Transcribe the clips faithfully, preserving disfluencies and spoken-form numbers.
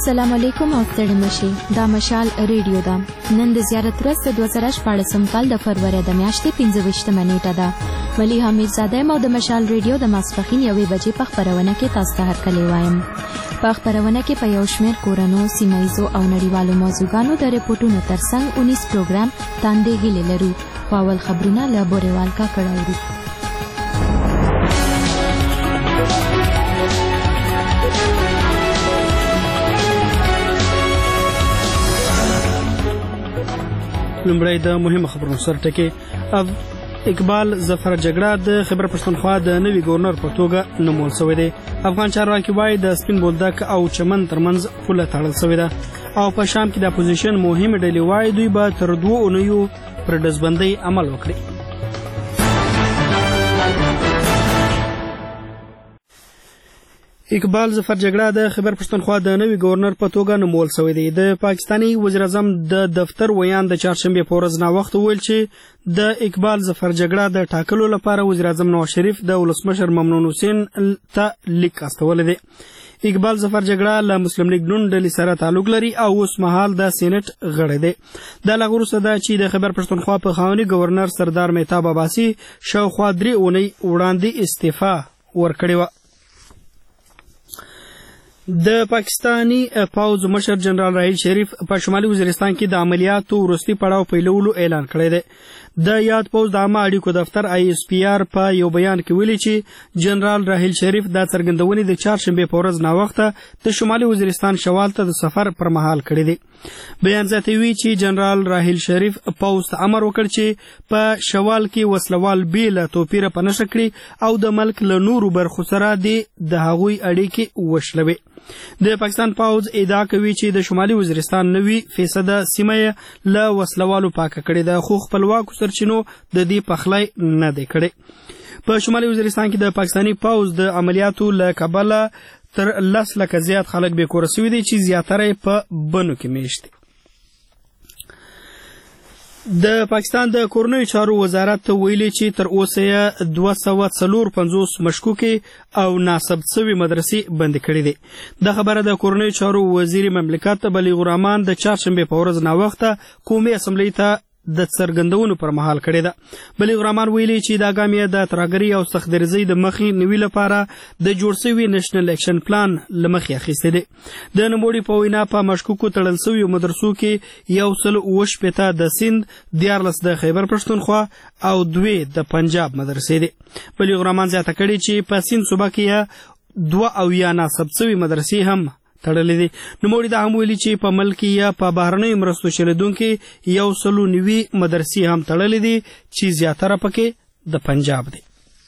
السلام علیکم او ستړي مشي دا مشال ریډیو ده. نن د زیارت ورځ د دوه زره شپاړسم کال د فروری د میاشتې پنځه ویشتمه نیټه ده. ولی حمید زاده یم او د مشال ریډیو د ماسپښین یوې بجې په خپرونه کې تاسو ته هرکلی وایم. په خپرونه کې په یو شمېر کورنو، سیمه ییزو او نړیوالو موضوعګانو د ریپورټونو ترڅنګ اونیس پروګرام تاندې هیلې لرو. خو اول خبرونه له بورېوال کاکړ اورو. لومړی د مهمو خبرونو سر ټکي. اقبال ظفر جګړه د خیبر پښتونخوا د نوي ګورنر په توګه نومول شوی دی. افغان چارواکي وایي د سپین بولدک او چمن ترمنځ پوله تړل شوې ده. او په شام کې د اپوزیشن مهمې ډلې وایي دوی به تر دوو اونیو پر ډزبندۍ عمل وکړي. اقبال ظفر جګړه د خیبر پښتونخوا د نوي ګورنر په توګه نومول شوی دی. د پاکستاني وزیر اعظم د دفتر ویان د چهارشنبې په ورځ ناوخته وویل چې د اقبال ظفر جګړه د ټاکلو لپاره وزیر اعظم نواز شریف د ولسمشر ممنون حسین ته لیک استولی دی. اقبال ظفر جګړه له مسلم لیگ نون ډلې سره تعلق لري او اوس مهال د سینټ غړی دی. دا له وروسته ده چې د خیبر پښتونخوا په خاوني ګورنر سردار مهتاب عباسي شاوخوا درې اونۍ وړاندې استعفا ورکړې وه. د پاکستانی پوځ مشر جنرال راحیل شریف په شمالي وزیرستان کې د عملیاتو وروستي پړاو پیلولو اعلان کړی دی. د یاد پوځ د عامه اړیکو دفتر آی ایس پی آر په یو بیان کې ویلي چې جنرال راحیل شریف دا څرګندونې د چهارشنبې په ورځ ناوخته د شمالي وزیرستان شوال ته د سفر پر مهال کړی دی. بیان زیاتوي چې جنرال راحیل شریف پوځ ته امر وکړ چې په شوال کې وسلوال بې له توپیره په نښه کړي او د ملک له نورو برخو سره د هغوی اړیکې وشلوي. د پاکستان پوځ ادعا کوي چې د شمالي وزیرستان نوي فیصده سیمه له وسلوالو پاکه کړې ده، خو خپلواکو سرچینو د دې پخلی نه دی کړی. په شمالي وزیرستان کې د پاکستاني پوځ د عملیاتو له کبله تر لس لکه زیات خلک بې کوره سوي دي چې زیاتره یې په بنو کې میشت دي. د پاکستان د کورنیو چارو وزارت ویلي چې تر اوسه یې دوه سوه څلور پنځوس مشکوکې او ناثبت شوې مدرسې بندې کړې دي. دا خبره د کورنیو چارو وزیر مملکت بلیغ الرحمن د چهارشنبې په ورځ ناوخته قومي اسمبلۍ ته د څرګندونو پر مهال کړې ده. بلیغ الرحمن ویلي چې دا ګام یې د ترهګرۍ او سختدریزۍ د مخې نیوي لپاره د جوړ شوي نیشنل اکشن پلان له مخې اخیستی دی. د نوموړي په وینا په مشکوکو تړل شویو مدرسو کې یو سل اوه شپېته د سیند، دیارلس د خیبر پښتونخوا او دوې د پنجاب مدرسې دي. بلیغ الرحمن زیاته کړې چې په سیند صوبه کې دوه اویا ناثبت شوي مدرسې هم تړلې دي. نوموړي دا هم ویلي چې په ملک یا په بهرنیو مرستو چلېدونکي یو سلو نوي مدرسې هم تړلې دي چې زیاتره پکې د پنجاب دي.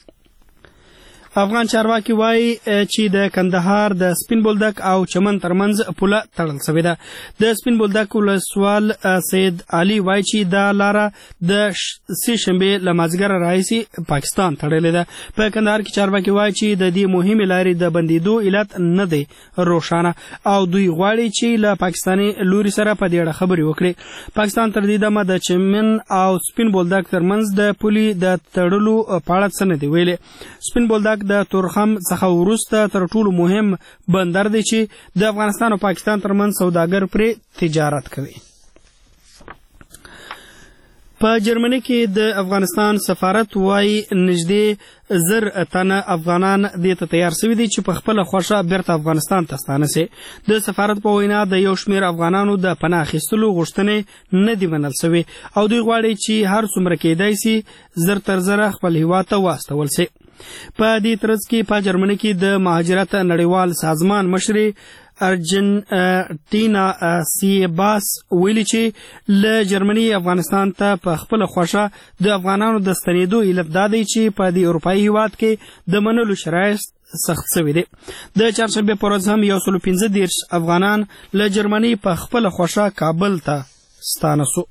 افغان چارواکي وایي چې د کندهار د سپین بولدک او چمن ترمنځ پوله تړل شوې ده. د سپین بولدک ولسوال سید علي وایي چې دا لاره د سې شنبې له مازدیګره راهیسې پاکستان تړلې ده. په کندهار کې چارواکي وایي چې د دې مهمې لارې د بندېدو علت نه دی روښانه او دوی غواړي چې له پاکستاني لوري سره په دې اړه خبرې وکړي. پاکستان تر دې دمه د چمن او سپین بولدک ترمنځ د پولې د تړلو په اړه څه نه دی ویلي. سپین بولدک د تورخم څخه وروسته تر ټولو مهم بندر دی چې د افغانستان او پاکستان ترمنځ سوداګر پرې تجارت کوي. په جرمني کې د افغانستان سفارت وایي نږدې زر تنه افغانان دې ته تیار شوي دي چې په خپله خوښه بیرته افغانستان ته ستانه شي. د سفارت په وینا د یو شمېر افغانانو د پناه اخیستلو غوښتنې نه دي منل شوې او دوی غواړي چې هر څومره کیدای شي زر تر زره خپل هیواد ته واستول شي. په دې ترڅ کې په جرمني کې د مهاجرت نړیوال سازمان مشرې ارجنټینا سیباس ویلي چې له جرمني افغانستان ته په خپله خوښه د افغانانو د ستنېدو علت دا دی چې په دې اروپایي هیواد کې د منلو شرایط سخت شوي دي. د چهارشنبې په ورځ هم یو سلو پنځه دېرش افغانان له جرمني په خپله خوښه کابل ته ستانه سو.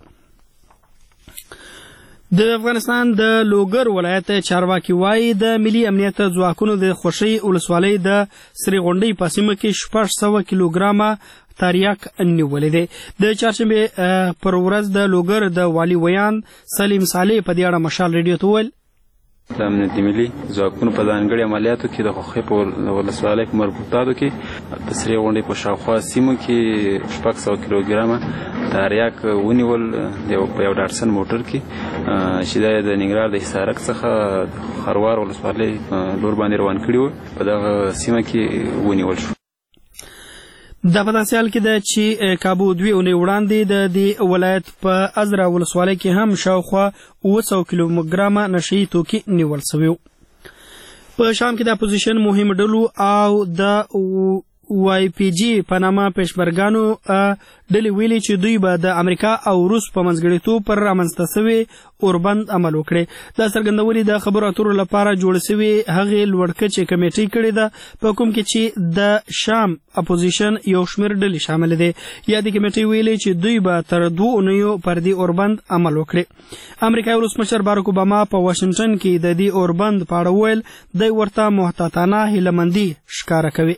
د افغانستان د لوګر ولایت چارواکي وایي د ملي امنیت ځواکونو د خوشي ولسوالۍ د سری غونډۍ په سیمه کې شپږ سوه کیلوګرامه تریاک نیولې دی. د چهارشنبې پر ورځ د لوګر د والي ویان سلیم صالح په دې اړه مشال ریډیو ته وویل د امنیتي ملي ځواکونو په ځانګړي عملیاتو کې د خوخۍ په ولسوالۍ په مربوطاتو کې د سرې غونډۍ په شاوخوا سیمو کې شپږ سوه کیلوګرامه تریاک ونیول په یو ډاټسن موټر کې چې دا یې د ننګرهار د حصارک څخه خروار ولسوالۍ لور باندې روان کړي وو په دغه سیمه کې ونیول شو. دا په داسې حال کې ده چې کابو دوې اونۍ وړاندې د دې ولایت په ازرا ولسوالۍ کې هم شاوخوا اوه سوه کیلوګرامه نشه یي توکي نیول سوي وو. په شام کې د اپوزیشن مهم ډلو او د وای پی جی په نامه پېشمرګانو ډلې ویلي چې دوی به د امریکا او روس په منځګړیتوب پر رامنځته سوي اوربند عمل وکړي. دا څرګندولې د خبرو اترو لپاره جوړ سوي هغې لوړکچې کمیټې کړې ده په کوم کې چې د شام اپوزیشن یو شمېر ډلې شامل دي. یادې کمیټې ویلي چې دوی به تر دوو اونیو پر دې اوربند عمل وکړي. امریکایي ولسمشر باراک اوباما په واشنګټن کې د دې اوربند په اړه ویل دی ورته محتاطانه هیلهمندي ښکاره کوي.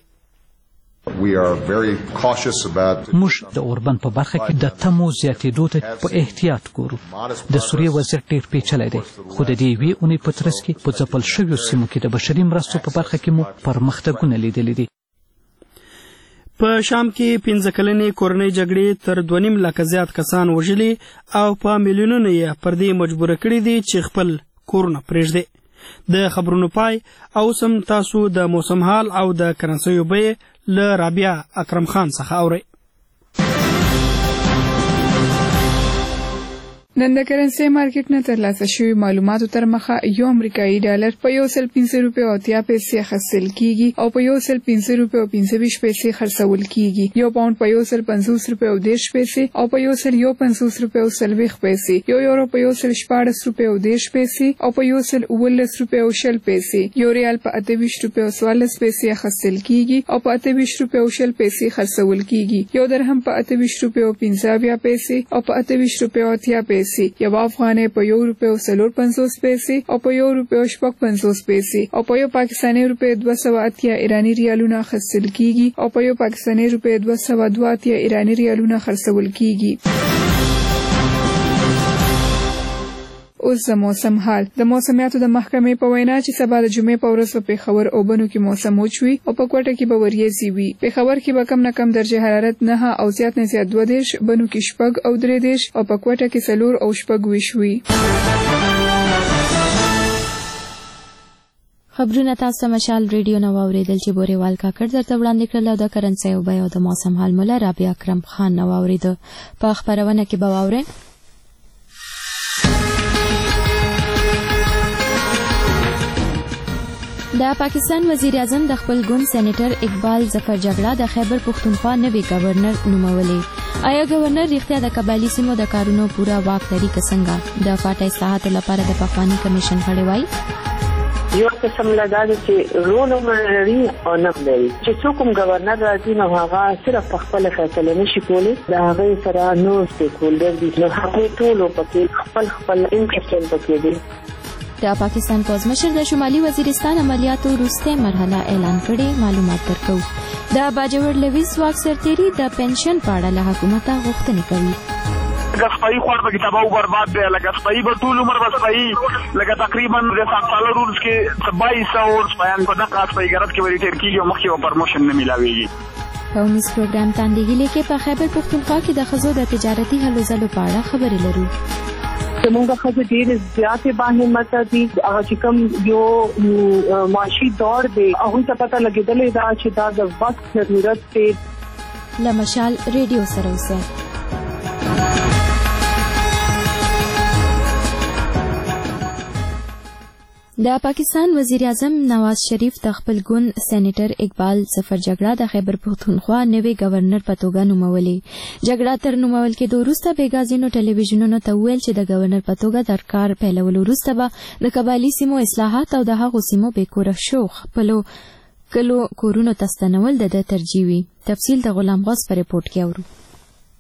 موږ د اوربند په برخه کې د تمو زیاتېدو ته په احتیاط ګورو. د سوریې وضعیت ډېر پیچلی دی خو د دې یوې اونۍ په ترڅ کې په ځپل شویو سیمو کې د بشري مرستو په برخه کې مو پرمختګونه لیدلي دي. په شام کې پنځه کلنې کورنۍ جګړې تر دوه نیم لکه زیات کسان وژلي او په میلیونونو یې پر دې مجبوره کړي دي چې خپل کورونه پرېږدي. د خبرونو پای او سم تاسو د موسم حال او د کرنسیو بیې له رابعه اکرم خان څخه اورئ. نن د کرنسي مارکیټ نه ترلاسه شوي معلوماتو تر مخه یو امریکایي ډالر په یو سل پنځه روپۍ او اتیا پیسې اخیستل کیږي او په یو سل پنځه روپۍ او پنځه ویشت پیسې خرڅول کیږي. یو پاونډ په یو سل پنځوس روپۍ او دېرش پیسې او په یو سل یو پنځوس روپۍ او څلوېښت پیسې. یو یورو په یو سل شپاړس روپۍ او دېرش پیسې او په یو سل اوولس روپۍ او شل پیسې. یو ریال په اته ویشت روپۍ او څوارلس پیسې اخیستل کیږي او په اته ویشت روپۍ او شل پیسې خرڅول کیږي. یو درهم په اته ویشت روپۍ او پنځه اویا پیسې او په اته ویشت روپۍ او اتیا پیسې. یو افغانۍ په یو روپۍ او څلور پنځوس پیسې او په یو روپۍ او شپږ پنځوس پیسې او په یو پاکستاني روپۍ دوه سوه اتیا ایراني ریالونه اخیستل کیږي او په یو پاکستاني روپۍ دوه سوه دوه اتیا ایراني ریالونه خرڅول کیږي. اوس د موسم حال. د موسمیاتو د محکمې په وینا چې سبا د جمعې په ورځ په پېښور او بنو کې موسم وچ وي او په کوټه کې به وریځې وي. پېښور کې به کم نه کم درجه حرارت نه او زیات نه زیات دوه دېرش، بنو کې شپږ او درې دېرش او په کوټه کې څلور او شپږ ویشت وي. خبرونه تاسو مشال ریډیو نو اوریدل چې بوريوال کاکړ درته وړاندې کړل او د کرنسي او بیو د موسم حال مولا رابعه اکرم خان نو اورید. په خبرونه کې به واورئ د پاکستان وزیر اعظم د خپل ګوند سېنیټر اقبال ظفر جګړه د خیبر پښتونخوا نوی گورنر نومولې. آیا گورنر رښتیا د قبایلی سیمو د کارونو پورا واک لري که څنګه؟ د فاټا اصلاحاتو لپاره د پخوانی کمیشن غړي وایي یو قسم لګاده چې رول لري او نه لري چې څوک هم گورنر راځي نو هغه صرف په خپل فیصله نشي کولی. د هغه سره نو سټیک هولډر دي نو هغه ټول په خپل خپل انټرېست پکې دي. د پاکستان پوځ مشر د شمالي وزیرستان عملیاتو وروسته مرحله اعلان کړي. معلومات درکو. د باجوړ لویس واک سرتيري د پنشن په اړه له حکومت غوښتنه کوي. غصبایي خور په کتابو برباد دی لکه غصبایي په ټول عمر غصبایي لکه تقریبا د سات سال رولز کې بایس سو بیان په دغه غصبایي ګرځ کې ورته کیږي او مخکې پرموشن نه ملاويږي. په اوس پروګرام باندې لیکي په خیبر پښتونخوا کې د خزو د تجارتي هلو ځلو په اړه خبرې لرو. زمونږ خزه ډېرې زیاتې باهمته دي. هغه چې کوم یو معاشي دور دی هغوی ته پته لګېدلې ده چې دا د وخت ضرورت دی. له مشال ریډیو سره اوسئ. د پاکستان وزیر اعظم نواز شریف د خپل ګوند سېنیټر اقبال ظفر جګړه د خیبر پښتونخوا نوی گورنر په توګه نومولې. جګړه تر نومول کېدو وروسته بیګازینو ټلویزیونونو ته وویل چې د گورنر په توګه د کار پیلولو وروسته به د قبایلي سیمو اصلاحات او د هغو سیمو بېکوره شو خپلو کلو کورونو ته ستنول د ده ترجیح وي. تفصیل د غلام غوث په ریپورټ کې اورو.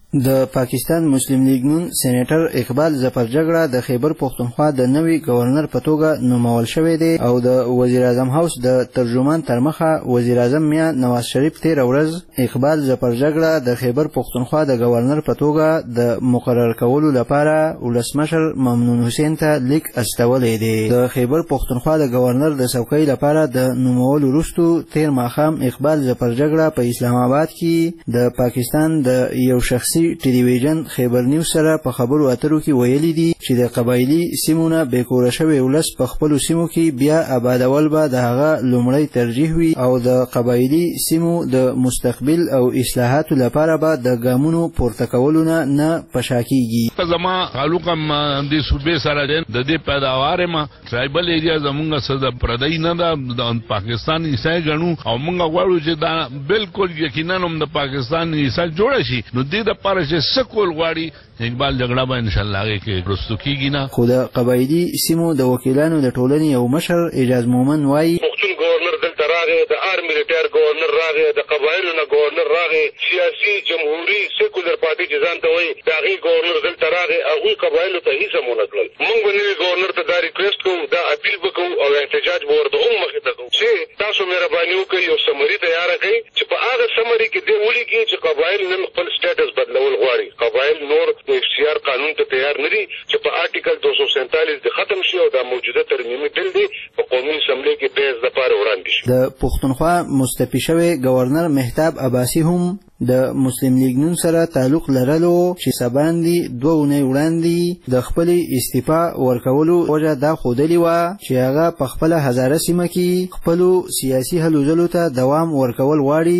د پاکستان مسلم لیگ نون سېنیټر اقبال ظفر جګړه د خیبر پښتونخوا د نوي گورنر په توګه نومول شوی دی او د وزیر اعظم هاوس د ترجمان تر مخه وزیر اعظم میا نواز شریف تیر ورځ اقبال ظفر جګړه د خیبر پښتونخوا د گورنر په توګه د مقرر کولو لپاره ولسمشر ممنون حسین ته لیک استولی دی. د خیبر پښتونخوا د گورنر د څوکۍ لپاره د نومولو وروسته تیر ماښام اقبال ظفر جګړه په اسلام آباد کې د پاکستان د یو شخصي ټلویزیون خیبر نیوز سره په خبرو اترو کې ویلي دي چې د قبایلی سیمونه بیکوره شوی ولس په خپلو سیمو کې بیا آبادول به د هغه لومړی ترجیح وي او د قبایلی سیمو د مستقبل او اصلاحاتو لپاره به د ګامونو پورته کولو نه نه پشا کیږي. زما تعلق هم د صوبې سره د دې پیداوار ما ټرایبل ایریا زمونږ سره پردای نه د پاکستان حصہ غنو او موږ غواړو چې دا بالکل یقینا هم د پاکستان حصہ جوړ شي. نو دې پر چې سکول غواړي اقبال جګړه به ان شاء الله هغه کې رستو کیږي نه. خو د قبایلی سیمو د وکیلانو د ټولنې یو مشر اعجاز مومن وایي پښتون گورنر دلته راغی، د آرمي ریټایر گورنر راغی، د قبایلو نه گورنر راغی، سیاسي جمهوریت سیکولر پارټي چې ځان ته وایي د هغې گورنر دلته راغی، هغوی قبایلو ته هیڅ هم ونه کړل. موږ به نوي گورنر ته دا ریکویسټ کوو، دا اپیل به کوو او احتجاج به ورته هم مخې ته کوو چې تاسو مهرباني وکړئ یو سمري تیاره کړئ چې په هغه سمري کې دې ولیکي چې قبایل نن خپل سټیټس بدلول غواړي. قبایل نور د اف سی آر قانون ته تیار نه دي چې په آرټیکل دو سو سینتالیس د ختم شي او دا موجوده ترمیمي بل دی په قومي اسمبلی کې پیش لپاره وړاندې شي. د پښتونخوا مستفی شوی گورنر مهتاب عباسی هم د مسلم لیگ نون سره تعلق لرلو چې سباندی دوه اونۍ وړاندې د خپل استعفا ورکولو وجه دا خودلی و چې هغه په خپل هزاره سیمه کې خپل سیاسي هلو ځلو ته دوام ورکول غواړي.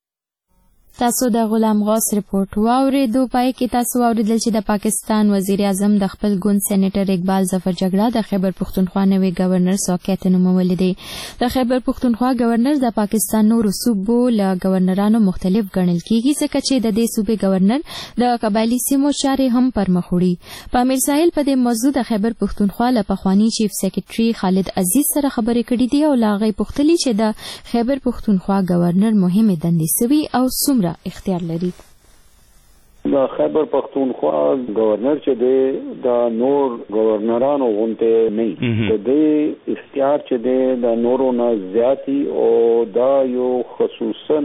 تاسو د غلام غوث رپورت واوریدو. پای کې تاسو واوریدل چې د پاکستان وزیر اعظم د خپل ګوند سېنیټر اقبال ظفر جګړه د خیبر پښتونخوا نوي گورنر څوکۍ ته نومولی دی. د خیبر پښتونخوا گورنر د پاکستان نورو صوبو له گورنرانو مختلف ګڼل کیږي ځکه چې د دې صوبې گورنر د قبایلي سیمو چارې هم پرمخ وړي. په امیر ساحل په دې موضوع د خیبر پښتونخوا له پخواني چیف سیکریټري خالد عزیز سره خبرې کړې دي او له هغې پوښتلي چې د خیبر پښتونخوا گورنر مهمې دندې سوي او څومره اختیار لري. د خیبر پښتونخوا گورنر چې دی د نور گورنرانو غونته نه د دې اختیار چې دی د نورو نه زیاتی او دا یو خصوصا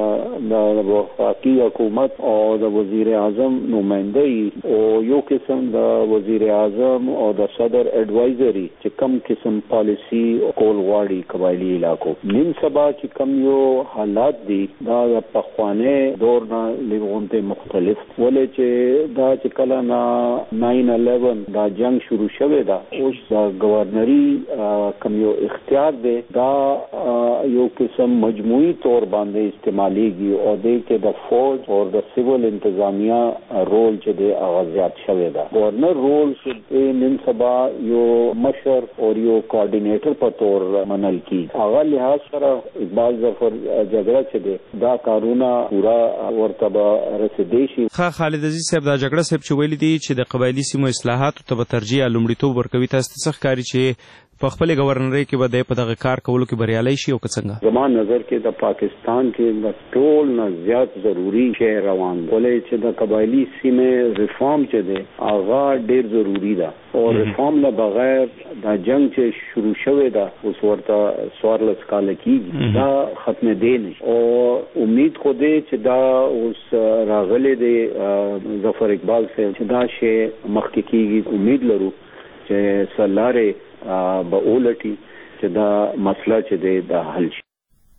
د وفاقي حکومت او د وزیر اعظم نمائندګي او یو قسم د وزیر اعظم او د صدر اډوایزري چې کم قسم پالیسی کول غواړي قبایلی علاقو. نن سبا چې کم یو حالات دي دا د پخوانه دور نه لغونته مختلف ولې چې دا چې کله نه ناین الیون دا جنگ شروع شوه دا اوس دا گورنری کم یو اختیار دی دا یو قسم مجموعي طور باندې استعماليږي او د کې د فوج او د سیول انتظامیه رول چې دی هغه زیات شوی دا. گورنر رول چې نن سبا یو مشر او یو کوارډینیټر په تور منل کی هغه لحاظ سره اقبال ظفر جګړه چې دی دا کارونه پورا ورته رسیدي شي. خالد عزیز صاحب دا جګړه صاحب چې ویلي دي چې د قبایلی سیمو اصلاحاتو ته به ترجیح لومړیتوب ورکوي، تاسو ته څه ښکاري چې په خپل گورنرۍ کې به د په دغه کار کولو کې بریالي شي او که څنګه؟ زما نظر کې د پاکستان کې د ټول نه زیات ضروری شی روان ولې چې د قبایلی سیمې ریفارم چې دی هغه ډیر ضروری ده او ریفارم نه بغیر د جنگ چې شروع شوه دا اوس ورته څوارلس کاله کېږي دا ختم دی نه او امید خو دې چې دا اوس راغلی دی ظفر اقبال صاحب چې دا شی مخکې کېږي. امید لرو چې سلاره به اولټي چې دا مسله چې دی دا حل شي.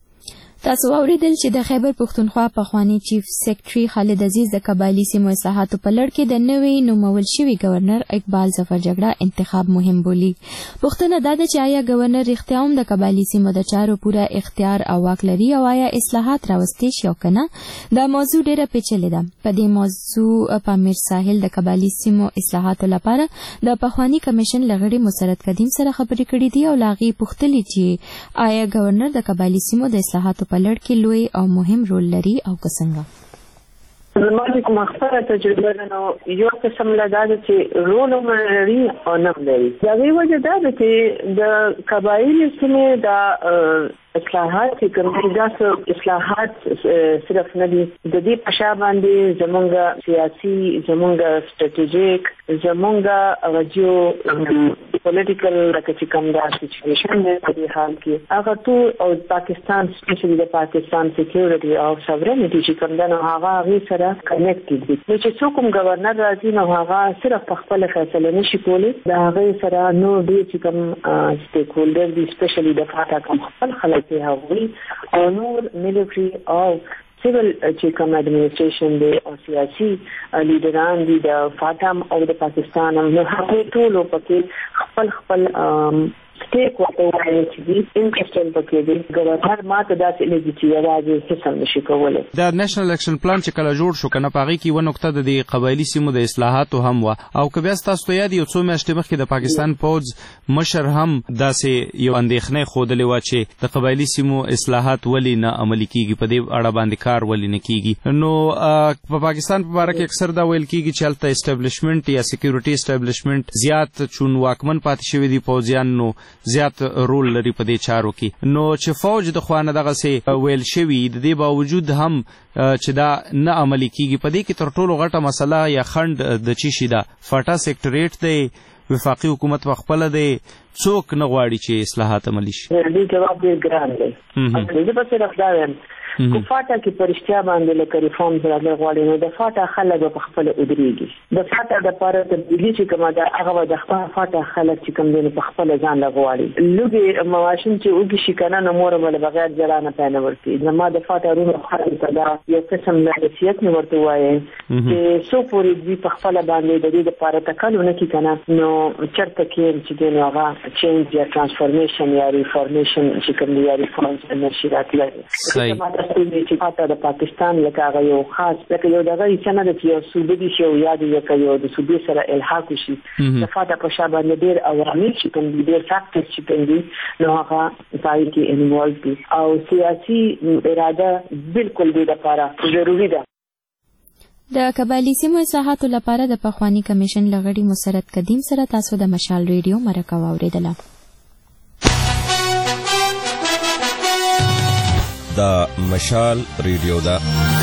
تاسو اوریدل چې د خیبر پښتونخوا پخوانی چیف سیکریټري خالد عزیز د قبایلی سیمو اصلاحاتو په لړ کې د نوي نومول شوي گورنر اقبال ظفر جګړه انتخاب مهم بولي. پوښتنه دا ده چې آیا گورنر رښتیا هم د قبایلی سیمو د چارو پوره اختیار او واک لري او آیا اصلاحات راوستي شي او که نه؟ دا موضوع ډیره پیچلې ده. په دې موضوع په امیر ساحل د قبایلی سیمو اصلاحاتو لپاره د پخوانی کمیشن له غړي مسرت قدیم سره خبرې کړې دي او له هغې پوښتلي چې آیا گورنر د قبایلی سیمو د اصلاحاتو په لړ کې لوی او مهم رول لري او که څنګه؟ زما چې کومه خپله تجربه ده نو یو قسم له دا ده چې رول هم لري او نه هم لري. د هغې وجه دا ده چې د قبایلي سیمې دا اصلاحات چې کوم دي دا اصلاحات صرف نه دي، د دې په شا باندې زمونږ سیاسي، زمونږ سټریټیجیک، زمونږ هغه جیو پولیټیکل لکه چې کوم دا سچویشن دی په دې حال کې هغه ټول او پاکستان سپیشلی د پاکستان سکیورټي او ساورنټي چې کوم دا نو هغه هغې سره کنیکټډ دي. نو چې څوک هم ګورنر راځي نو هغه صرف په خپله فیصله نشي کولی، د هغې سره نور ډېر چې کوم سټیک هولډر دي سپیشلی د فاټا کوم خپل خلک دي هغوی او نور ملټري او سیول چې کوم اډمنسټریشن دی او سیاسي لیډران دي د فاټم او د پاکستان نو هغوی ټولو پکې خپل خپل سټیک ورته وایي چې دي انټرسټل پکې دي. ګورنر ماته داسې لګي چې یوازې هېڅ هم نشي کولی. د نیشنل اکشن پلان چې کله جوړ شو که نه په هغې کې یوه نقطه د دې قبایلي سیمو د اصلاحاتو هم وه او که بیا ستاسو ته یاد یو څو میاشتې مخکې د پاکستان پوځ مشر هم داسې یو اندېښنه ښودلې وه چې د قبایلي سیمو اصلاحات ولې نه عملي کېږي، په دې اړه باندې کار ولې نه کېږي. نو په پاکستان په باره کې اکثر دا ویل کېږي چې هلته اسټابلیشمنټ یا سکیورټي اسټابلیشمنټ زیات چون واکمن پاتې شوي دي پوځیان، نو زیات رول لري په دې چارو کې. نو چې فوج د خوا نه دغسې ویل شوي د دې باوجود هم چې دا نه عملي کېږي، په دې کې تر ټولو غټه مسله یا خنډ د چی شي ده؟ فاټا سیکټریټ دی، وفاقي حکومت په خپله دی، څوک نه غواړي چې اصلاحات عملي شي؟ دې جواب ډېر ګران دی. زه به صرف دا وایم کو فاټا کې پرشتیا باندې لکه ریفارم سره غواړي نو د فاټا خلک په خپل ودرېږي. د فاټا د لپاره تبدیلي چې کومه ده هغه د خپل فاټا خلک چې کوم دي په خپل ځان لغواړي. لږه مواشن چې وګي شي کنه نو مور بل بغیر جلانه پېنه ورتي. زما د فاټا رونو خلک ته دا یو قسم له حیثیت نه ورته وایي چې سو پورې دې په خپل باندې د دې لپاره تکلونه کې کنه نو چرته کې چې دې هغه چینج یا ترانسفورمیشن یا ریفارمیشن چې کوم دی یا ریفارم نشي راتللی. چې پاته د پاکستان لکه هغه یو خاص لکه یو دغه چې نه د یو صوبې دي شو یا د یو د صوبې سره الحاق شي د فاته په شابه ډېر عوامل چې کوم ډېر فاکټر چې کوم دي نو هغه پای کې انوالو دي او سیاسي اراده بالکل دې لپاره ضروری ده. د قبایلي سیمو اصلاحاتو لپاره د پخوانی کمیشن لغړي مسرت قدیم سره تاسو د مشال ریډیو مرکه واوریدله. دا مشال ریډیو ده.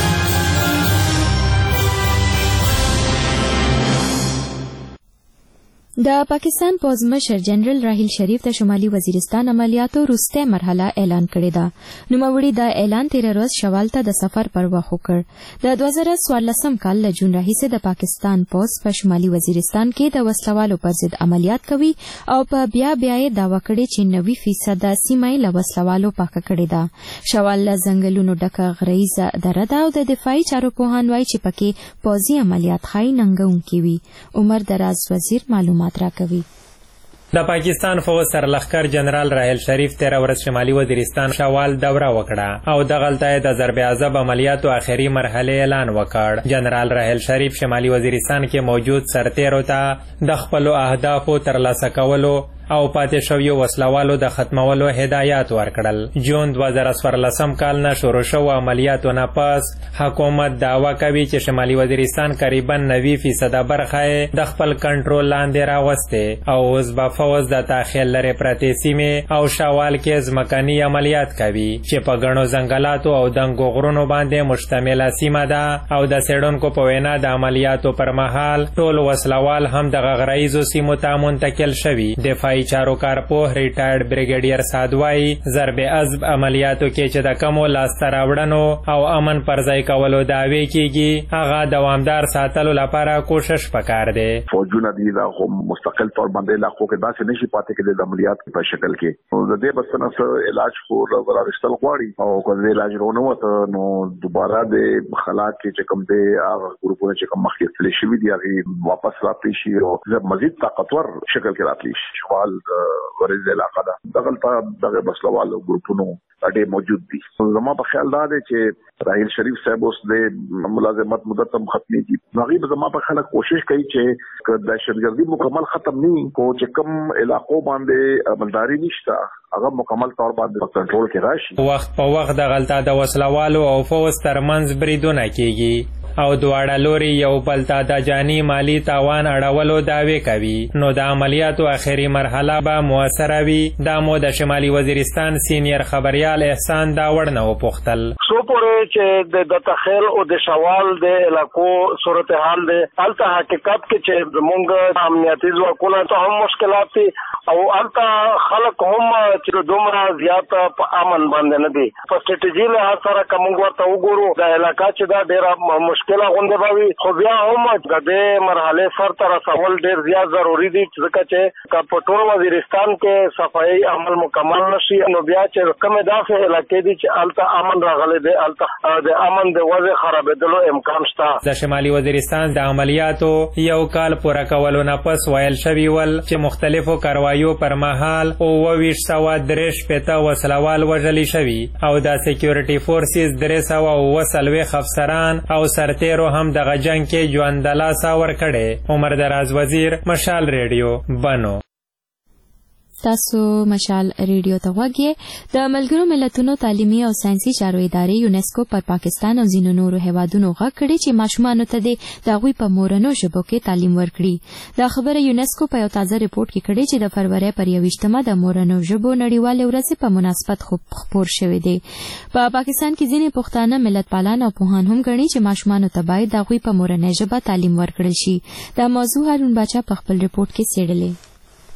د پاکستان پوځ مشر جنرال راحیل شریف د شمالي وزیرستان عملیاتو وروستۍ مرحله اعلان کړې ده. نوموړي دا اعلان تېره ورځ شوال ته د سفر پر وخت وکړ. د دوه زره څوارلسم کال له جون راهیسې د پاکستان پوځ په شمالي وزیرستان کې د وسلوالو پر ضد عملیات کوي او په بیا بیا یې دعوه کړې چې نوي فیصده سیمه یې له وسلوالو پاکه کړې ده. شوال له ځنګلونو ډکه غریزه دره ده او د دفاعي چارو پوهان وایي چې پکې پوځي عملیات ښایي ننګونکي وي. عمر دراز وزیر معلومات راکوي. د پاکستان فوج سرلښکر جنرال راحیل شریف تېره ورځ شمالي وزیرستان شوال دوره وکړه او دغلته یې د ضرب عذاب عملیاتو آخري مرحله اعلان وکړ. جنرال راحیل شریف شمالي وزیرستان کې موجود سرتیرو ته د خپلو اهدافو ترلاسه کولو او پاتې شویو وسلوالو د ختمولو هدایات ورکړل. جون دوه زره څوارلسم کال نه شروع شوو عملیاتو نه پس حکومت دعوه کوي چې شمالي وزیرستان قریبا نوي فیصده برخه یې د خپل کنټرول لاندې راوستې او اوس به فوج د تاخیل لرې پرتې سیمې او شوال کې ځمکني عملیات کوي چې په ګڼو ځنګلاتو او دنګو غرونو باندې مشتمله سیمه ده او د څېړونکو په وینا د عملیاتو پر مهال ټول وسلوال هم دغه غرایزو سیمو ته منتقل شوي. دفاعي چارو کارپوه ریټایرډ بریګیډیر سادوایی ضرب عذب عملیاتو کې چې د کمو لاسته راوړنو او امن پر ځای کولو دعوې کیږي هغه دوامدار ساتلو لپاره کوشش پکار دی. فوجونه دي دا مستقل طور باندې علاقو کې داسې نشي پاتې کېدل د عملیات په شکل کې. نو د دې بس نه علاج خو راوستل غواړي او که دې علاج ونه وته نو دوباره د خلا کې چې کوم دی هغه ګروپونه چې کوم مخکې تللی شوي دي هغې واپس راتلی شي او مزید طاقتور شکل کې راتلی شي. ورز علاقه ده دغلته دغه بسلوالو ګروپونو اډې موجود دي. زما په خیال دا دی چې راحیل شریف صاحب اوس د ملازمت مدت هم ختمېږي. هغوی به زما په خیال کوشش کوي چې که دهشتګردي مکمل ختم نه وي، خو چې کوم علاقو باندې عملداري نشته هغه مکمل طور باندې په کنټرول کې راشي. وخت په وخت د غلطه د وسلوالو او فوز ترمنځ بریدونه کیږي او دواړه لوري یو بل ته د جاني مالی تاوان اړولو دعوې کوي. نو د عملیاتو اخري مرحله به موثره وي. دا مو د شمالي وزیرستان سینیر خبريال احسان داوړ نه وپوښتل. سو پورې چې د تخیل او د شوال د علاقو صورتحال د الته حقیقت کې چې موږ امنیتي ځواکونه ته هم مشکلات دي او الته خلک هم چې دومره زیات په امن باندې نه دي. په سټریټیجي له سره کوم ورته وګورو د علاقې چې دا ډېر مشکله غونډه باوي، خو بیا هم د دې مرحله سر تر رسول ډېر زیات ضروری دي ځکه چې په ټول وزیرستان کې صفایي عمل مکمل نشي نو بیا چې کومه داسې علاقې دي چې الته امن راغلي دي الته د امن د وضع خرابېدلو امکان شته. د شمالي وزیرستان د عملیاتو یو کال پوره کولو نه پس ویل شوي ول چې مختلفو کاروایو پر مهال اووه ویشت سوه درې شپېته وسلوال وژلي شوي او د سکیورټي فورسز درې سوه اووه څلوېښت افسران او سرتیرو هم دغه جنګ کې ژوند د لاسه ورکړی. عمر دراز وزیر، مشال ریډیو، بنو. تاسو مشال ریډیو ته غوږی. د ملګرو ملتونو تعلیمي او ساينسي چارو ادارې یونسکو پر پاکستان او ځینو نورو هیوادونو غږ کړی چې ماشومانو ته د هغوی په مورنو ژبو کې تعلیم ورکړي. دا خبره یونسکو په یو تازه ریپورت کې کړې چې د فروری پر یویشتمه د مورنو ژبو نړیوالې ورځې په مناسبت خپور شوی دی. په پاکستان کې ځینې پښتانه ملت پالان او پوهان هم ګڼي چې ماشومانو ته باید د هغوی په مورنۍ ژبه تعلیم ورکړل شي. دا موضوع هارون باچا په خپل ریپورت کې څېړلې.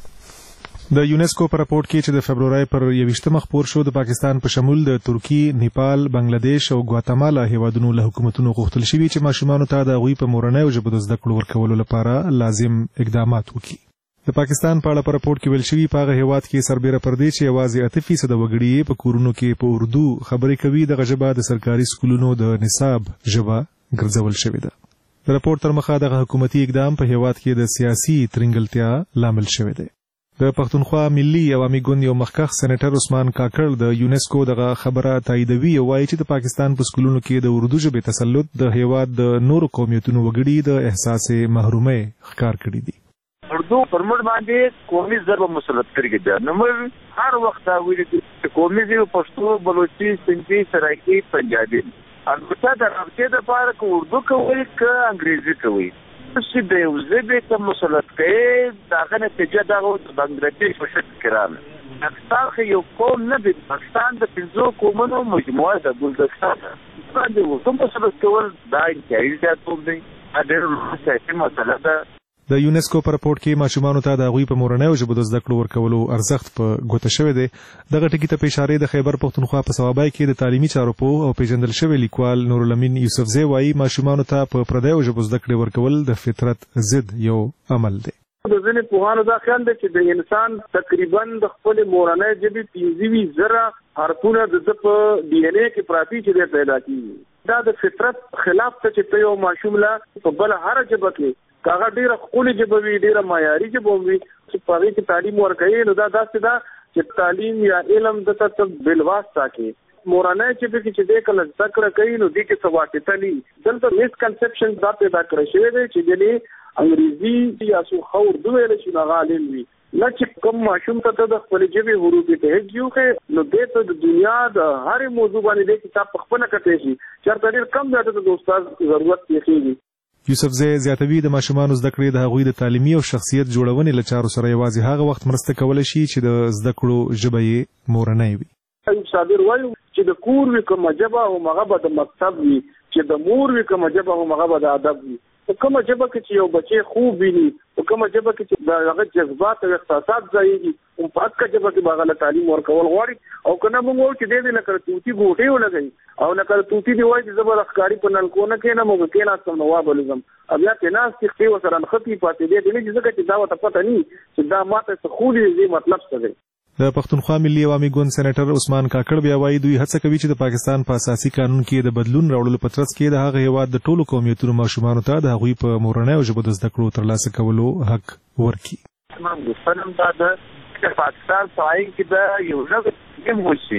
د یونسکو په راپور کې چې د فبرورۍ پر یویشتمه خپور شو د پاکستان په شمول د ترکی، نیپال، بنگلاديش او ګواتمالا هیوادونو له حکومتونو غوښتل شوي چې ماشومانو ته د هغوی په مورنۍ ژبه د زده کړو ورکولو لپاره لازم اقدامات وکړي. د پاکستان په اړه په راپور کې ویل شوي په هغه هیواد کې سربیره پر دې چې یوازې اته فیصده وګړي په کورونو کې په اردو خبرې کوي دغه ژبه د سرکاري سکولونو د نصاب ژبه ګرځول شوې ده. د راپور تر مخه دغه حکومتي اقدام په هیواد کې د سیاسي ترنګلتیا لامل شوی دی. د پښتونخوا ملي عوامي ګوند یو مخکښ سېنیټر عثمان کاکړ د یونسکو دغه خبره تاییدوي او وایي چې د پاکستان په سکولونو کې د اردو ژبې تسلط د هیواد د نورو قومیتونو وګړي د احساس محرومۍ ښکار کړي دي. اردو پر موږ باندې قومي ضربه مسلط کړی دی. نو موږ هر وخت دا ویلي چې قومي ژبې پښتو، بلوچي، سندي، سرایکي، پنجابي البته د رابطې دپاره که اردو کوئ که انګریزي کوئ چې د یو ژبې ته مسلط کوي د هغه نتیجه دغه د بنګلادیش په شکل کې راغله. پاکستان خو یو قوم نه دی، پاکستان د پنځو قومونو مجموعه ده. ګلدستان باندې اردو مسلط کول دا انتهایي زیاتوب دی. دا ډېر سیاسي مسله ده. د یونسکو په راپور کې ماشومانو ته د هغوی په مورنۍ ژبو د زده کړو ورکولو ارزښت په ګوته شوی دی. دغه ټکي ته په اشارې د خیبر پښتونخوا په صوابۍ کې د تعلیمي چارو پوه او پیژندل شوی لیکوال نورالامین یوسفزی وایي ماشومانو ته په پردیو ژبو زده کړې ورکول د فطرت ضد یو عمل دی. د ځینې پوهانو دا خیال دی چې د انسان تقریبا د خپل مورنۍ ژبې پنځه ویشت زره حرفونه د ده په ډي ان اې کې پراته چې دی پیدا کېږي. دا د فطرت خلاف ته چې ته یو ماشوم له په بله هره ژبه کې که هغه ډېره ښکلې ژبه وي، ډېره معیاري ژبه وي چې په هغې کې تعلیم ورکوي، نو دا داسې ده چې تعلیم یا علم دته ته بېلواسطه کړي. مورنۍ ژبې کې چې دی کله زده کړه کوي نو دې کې څه واسطه نه وي. دلته مسکنسپشن دا پیدا کړی شوی دی چې ګنې انګریزي یا څو ښه اردو ویلی شي نو هغه عالم وي. نه چې کوم ماشوم ته ته د خپلې ژبې حروف تهجد وښیې نو دې ته د دنیا د هرې موضوع باندې دې کتاب په خپله کتی شي. چېرته ډېر کم ځای ته د استاد ضرورت پېښېږي. یوسفزی زیاتوي د ماشومانو زده کړې د هغوی د تعلیمي او شخصیت جوړونې له چارو سره یوازې هغه وخت مرسته کولی شي چې د زده کړو ژبه یې مورنۍ وي. صابر وایي چې د کور وي کومه ژبه همغه به د مکتب وي، چې د مور وي کومه ژبه همغه به د ادب وي. په کومه ژبه کې چې یو بچی خوب ویني، په کومه ژبه کې چې د هغه جذبات او احساسات ځایږي، په هغه ژبه کې به هغه تعلیم ورکول غواړي. او که نه موږ وایو چې دی دې لکه توتي ګوټې ولګوي او لکه توتي دې وایي چې زه به د ښکاري په نلکو نه کښېنم او که کښېناستم نو وابلزم او بیا کښېناستې ښې ورسره نښتې پاتې دی دې نه چې ځکه چې دا ورته پته نه وي چې دا ماته څه خولي دې مطلب څه دی. د پښتونخوا ملي عوامي ګوند سېنیټر عثمان کاکړ بیا وایي دوی هڅه کوي چې د پاکستان په اساسي قانون کې د بدلون راوړلو په ترڅ کې د هغه هیواد د ټولو قومیتونو ماشومانو ته د هغوی په مورنۍ ژبو د زده کړو ترلاسه کولو حق ورکړي. زما غوښتنه دا ده چې پاکستان په آئین کې دا یو نوی ټیم وشي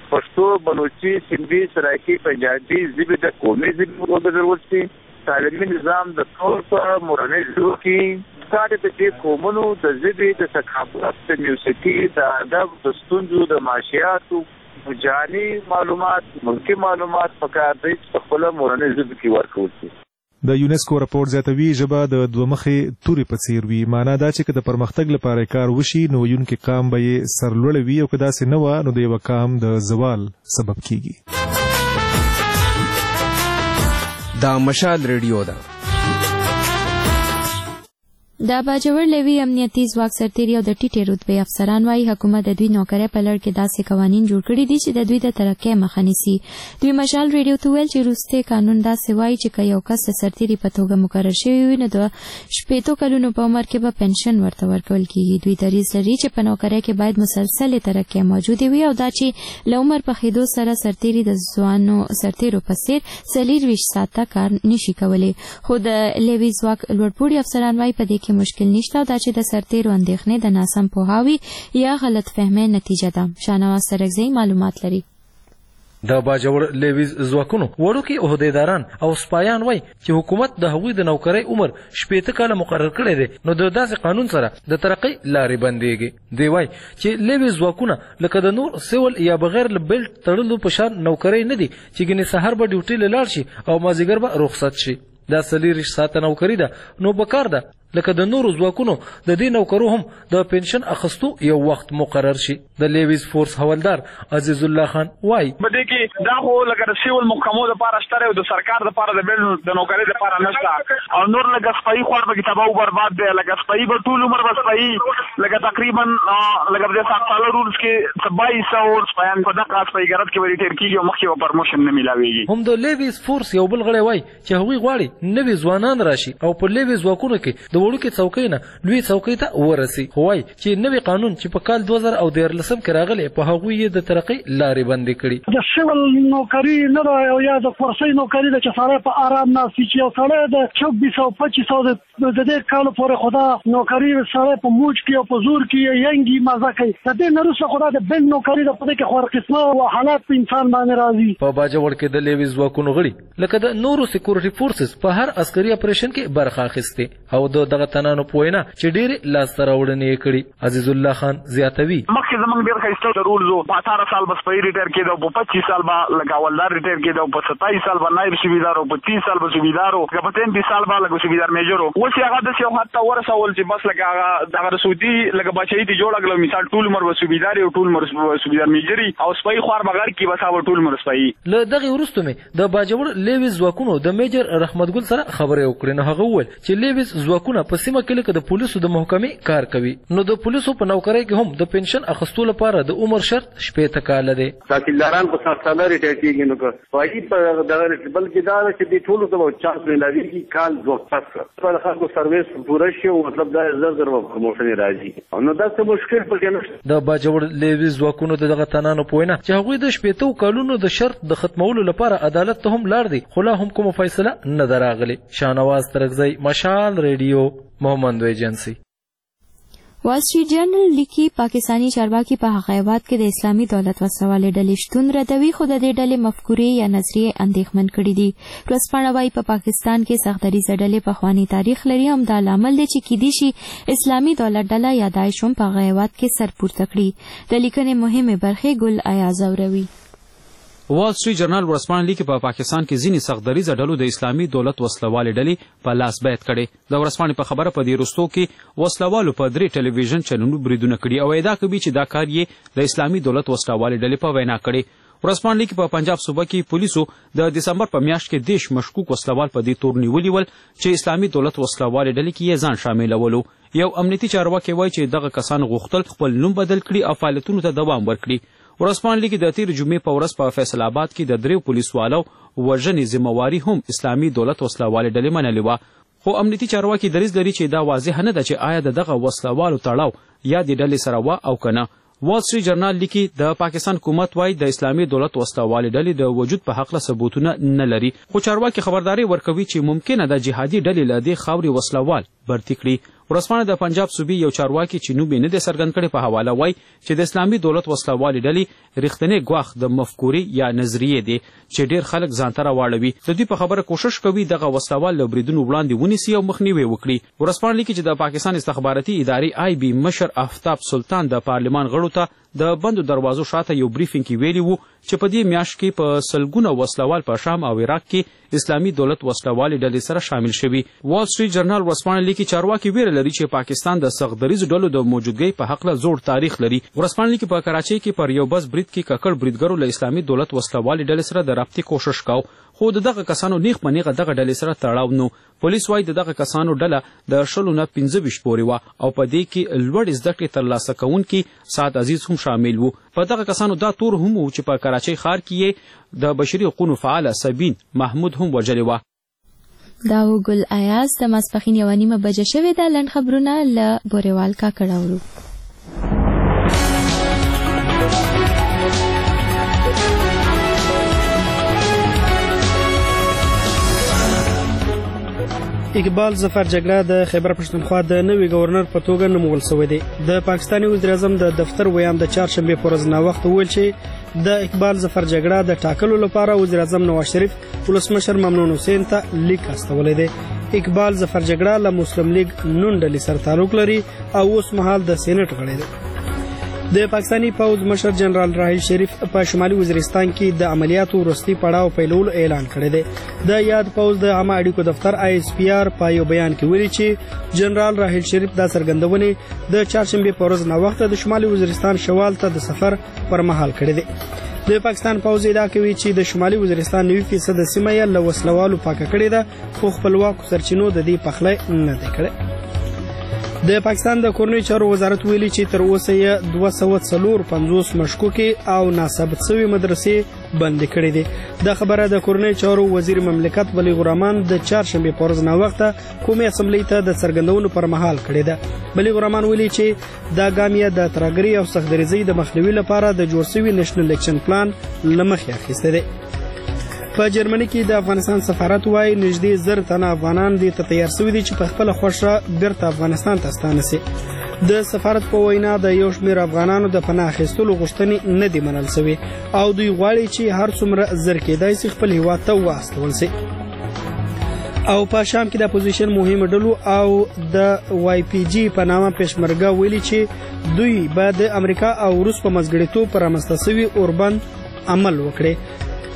پښتو بلوچي سندھی سرایکي پنجابي ژبې د قومي ژبې وګرځول شي. تعلیمي نظام د ټول په مورنۍ ژبو کې ستاسو د دې قومونو د ژبې د ثقافت د موسیقي د ادب د ستونزو د معاشياتو جاني معلومات ملکی معلومات پکار دی چې خپل مورنۍ ژبه کې ورکول شي. د یونسکو راپور زیاتوي ژبه د دوه مخې تورې په څیر وي. معنا دا چې که د پرمختګ لپاره کار وشي نو ویونکي قام به یې سرلوړی وي او که داسې نه وه نو د یوه قام د زوال سبب کیږي. دا مشال ریډیو ده. د باجوړ لوی امنیتي ځواک سرتیري او د ټیټې رتبې افسران وايي حکومت د دوی نوکرۍ په لړ کې داسې قوانین جوړ کړي دي چې د دوی د ترقۍ مخه نیسي. دوی مشال ریډیو ته ویل چې وروستی قانون داسې وایي چې که یو کس د سرتیري په توګه مقرر شوی وي نو د شپېتو کلونو په عمر کې به پنشن ورته ورکول کیږي. دوی دریځ لري چې په نوکرۍ کې باید مسلسلې ترقۍ موجودې وي او دا چې له عمر په ښیدو سره سرتیري د ځوانو سرتیرو په څیر څلېرویشت ساعته کار نشي کولی. خو د لوی ځواک لوړپوړي افسران وايي په دې کې مشکل نشته دا چې د سرتیرو اندېښنې د ناسم پوهاوي یا غلط فهمۍ نتیجه ده. شاهنواز سرکزی معلومات لري. د باجوړ لیویز ځواکونو وړوکي عہدیداران او سپایان وای چې حکومت د هغوی د نوکرۍ عمر شپېته کاله مقرر کړی دی نو د داسې قانون سره د ترقۍ لارې بندېږي. دی وای چې لیویز ځواکونه لکه د نور سیول یا بغیر له بیلټ تړلو په شان نوکرۍ نه دي چې ګنې سهار به ډیوټي له لاړ شي او مازدیګر به رخصت شي. دا څلېرویشت ساعته نوکري ده نو پکار ده لکه د نورو ځواکونو د دې نوکرو هم د پنشن اخیستو یو وخت مقرر شي. د لیویز فورس حوالدار عزیز الله خان وایي په دې کې دا خو لکه د سیول محکمو دپاره شته او د سرکار دپاره د بیل د نوکرۍ دپاره نشته او نور لکه سپایي خوار پکې تباه او برباد دی. لکه سپایي به ټول عمر به سپایي لکه تقریبا لکه د سات ساله رولز کې بایس سوه سپایان په دغه سپایګرد کې به ریټایر کېږي او مخکې به پرموشن نه میلاویږي. هم د لیویز فورس یو بل غړی وایي چې هغوی غواړي نوي ځوانان راشي او په لیویز ځواکونو کې د وړوکې څوکۍ نه لوی څوکۍ ته ورسي. خو وایي چې نوي قانون چې په کال دوه زره او دیارلسم کې راغلی په هغوی یې د ترقۍ لارې بندې کړي. د سیول نوکري نه ده او یا د فورسۍ نوکري ده چې سړی په ارام ناست وي چې یو سړی د چوبیس او پچیس او د دې کالو پورې خو دا نوکري سړی په موج کې او په زور کې ینګي مزه کوي. د دې نه وروسته خو دا د بل نوکري ده په دې کې خو هر قسمه حالات په انسان باندې راځي. په باجوړ کې د لیویز ځواکونو غړي لکه د نورو سکیورټي فورسز په هر عسکري اپریشن کې برخه اخیستې او د دغه تنانو په وینا چې ډېرې لاسته راوړنې کړي. عزیز الله خان زیاتوي مخکې زموږ ډېر ښایسته د رولز و په اټاره سال به سپایي ریټایر کېده او په پچیس سال به لکه حوالدار ریټایر کېده او په ستایس سال به نایب صوبیدار او په تیس سال به صوبیدار او په تینتیس سال به لکه صوبیدار میجر و. اوس یې هغه داسې یو حد ته ورسول چې بس لکه هغه دغه د سعودي لکه بادشاهي ته جوړه کړله مثال ټول عمر به صوبیدار او ټول عمر صوبیدار میجري او سپایي خوار به غر کې بس هغه ټول عمر سپایي. له دغې وروسته مې د باجوړ لیویز ځواکونو د میجر رحمت ګل سره خبرې وکړې نو هغه وویل چې لیویز ځواکونه په سیمه کې لکه د پولیسو د محکمې کار کوي نو د پولیسو په نوکرۍ کې هم د پنشن اخیستو لپاره د عمر شرط شپېته کاله دی. تحصیلداران په سات ساله ریټایر کېږي نو که سپایي په دغه بلکې دا ده چې دې ټولو ته به چانس میلاویږي کال دوه پس کړه د خلکو سرویس پوره شي او مطلب دا زر زر به پروموشنې راځي نو دا څه مشکل پکې نشته. د باجوړ لیویز ځواکونو د دغه تنانو په وینا چې هغوی د شپېتو کالونو د شرط د ختمولو لپاره عدالت ته هم لاړ دي خو لا هم کومه فیصله نه ده راغلې. شاهنواز ترکزی مشال ریډیو محمد ایجنسی. وال سټریټ جرنل لیکي پاکستانی چارواکي په هغه هیواد کې د اسلامي دولت وسلوالې ډلې شتون ردوي خو د دې ډلې مفکورې یا نظریې اندېښمن کړي دي. ورځپاڼه وايي په پاکستان کې سختدریځه ډلې پخوانی تاریخ لري هم دا لامل دی چې کیدای شي اسلامي دولت ډله یا داعش هم په هغه هیواد کې سر پورته کړي. د لیکنې مهمې برخې ګل ایاز اوروي. وال سټریټ جرنل ورځپاڼه لیکي په پاکستان کې ځینې سختدریځه ډلو د اسلامي دولت وسلوالې ډلې په لاس بیت کړي. د ورځپاڼې په خبره په دې وروستو کې وسلوالو په درې ټلویزیون چینلونو بریدونه کړي او ادعا کوي چې دا کار یې د اسلامي دولت وسلوالې ډلې په وینا کړي. ورځپاڼه لیکي په پنجاب صوبه کې پولیسو د دسمبر په میاشت کې دیش مشکوک وسلوال په دې تور نیولي ول چې اسلامي دولت وسلوالې ډلې کې یې ځان شاملولو. یو امنیتي چارواکي وایي چې دغه کسان غوښتل خپل نوم بدل کړي او فعالیتونو ته دوام ورکړي. ورځپاڼه لیکي د تیر جمعې په ورځ په فیصل آباد کې د دریو پولیسوالو وژنې ذمہواري هم اسلامي دولت وسلوالې ډلې منلې وه خو امنیتي چارواکي دریځ لري چې دا واضح نه ده چې آیا د دغه وسلوالو تړاو یا د ډلې سره وه او که نه. وال سټریټ جرنل لیکي د پاکستان حکومت وايي د اسلامي دولت وسلوالې ډلې د وجود په هکله ثبوتونه نه لري خو چارواکي خبرداري ورکوي چې ممکنه ده جهادي ډلې له دې خاورې وسلوال برتی کړي. ورځپاڼه د پنجاب صوبې یو چارواکي چې نوم یې نه دی څرګند کړی په حواله وایي چې د اسلامي دولت وسلوالې ډلې رښتینی ګواښ د مفکورې یا نظریې دی چې ډېر خلک ځان ته راواړوي. د دوی په خبره کوشش کوي دغه وسلوال له بریدونو وړاندې ونیسي او مخنیوی وکړي. ورځپاڼه لیکي چې د پاکستان استخباراتي ادارې آی بي مشر آفتاب سلطان د پارلمان غړو ته د بندو دروازو شاته یو بریفینګ کې ویلي وو چې په دې میاشت کې په سلګونه وسلوال په شام او عراق کې اسلامي دولت وسلوالې ډلې سره شامل شوي. وال سټریټ جرنال ورځپاڼه لیکي چارواکي ویره لري چې پاکستان د سختدریزو ډلو د موجودګۍ په هکله زوړ تاریخ لري. ورځپاڼه لیکي په کراچۍ کې پر یو بس برید کې ککړ بریدګرو له اسلامي دولت وسلوالې ډلې سره د رابطې کوشش کاو، خو د دغه کسانو نیغ په نیغه دغه ډلې سره تړاو نو. پولیس وایي د دغه کسانو ډله د شلو نه پنځه ویشت پورې وه او په دې کې لوړې زده کړې ترلاسه کوونکي سعد عزیز هم شامل وو. په دغه کسانو دا تور هم و چې په کراچۍ ښار کې یې د بشري حقوقو فعاله سبین محمود هم وژلې وه. دا و ګل ایاز د ماسپښین یوه نیمه بجه شوې ده. لنډ خبرونه له بورېوال کاکړ اورو. اقبال ظفر جګړه د خیبر پښتونخوا د نوي گورنر په توګه نومول شوی دی. د پاکستاني وزیر اعظم د دفتر ویان د چهارشنبې په ورځ ناوخته وویل چې د اقبال ظفر جګړه د ټاکلو لپاره وزیر اعظم نواز شریف ولسمشر ممنون حسین ته لیک استولی دی. اقبال ظفر جګړه له مسلم لیگ نون ډلې سره تعلق لري او اوس مهال د سینټ غړی دی. د پاکستاني پوځ مشر جنرال راحیل شریف په شمالي وزیرستان کې د عملیاتو وروستي پړاو پیلولو اعلان کړی دی. د یاد پوځ د عامه اړیکو دفتر آی اس پی آر په یو بیان کې ویلي چې جنرال راحیل شریف دا څرګندونې د چهارشنبې په ورځ ناوخته د شمالي وزیرستان شوال ته د سفر پر مهال کړی دی. د پاکستان پوځ ادعا کوي چې د شمالي وزیرستان نوي فیصد سیمه یې له وسلوالو پاکه کړې ده، خو خپلواکو سرچینو د دې پخلی نه دی کړی. د پاکستان د کورنیو چارو وزارت ویلي چې تر اوسه یې دوه سوه څلور پنځوس مشکوکې او ناثبت شوې مدرسې بندې کړې دي. دا خبره د کورنیو چارو وزیر مملکت بلیغ الرحمن د چهارشنبې په ورځ ناوخته قومي اسمبلۍ ته د څرګندونو پر مهال کړې ده. بلیغ الرحمن ویلي چې دا ګام یې د ترهګرۍ او سختدریزۍ د مخنیوي لپاره د جوړ شوي نیشنل اکشن پلان له مخې اخیستی دی. په جرمني کې د افغانستان سفارت وایي نږدې زر تنه افغانان دې ته تیار شوي دي چې په خپله خوښه بیرته افغانستان ته ستانه سي. د سفارت په وینا د یو شمېر افغانانو د پناه اخیستلو غوښتنې نه دي منل شوې او دوی غواړي چې هر څومره زر کېدای سي خپل هیواد ته واستول سي. او په شام کې د اپوزیشن مهمه ډلو او د وای پی جی په نامه پېشمرګه ویلي چې دوی به د امریکا او روس په مزګړیتوب پر رامنځته شوي اوربند عمل وکړي.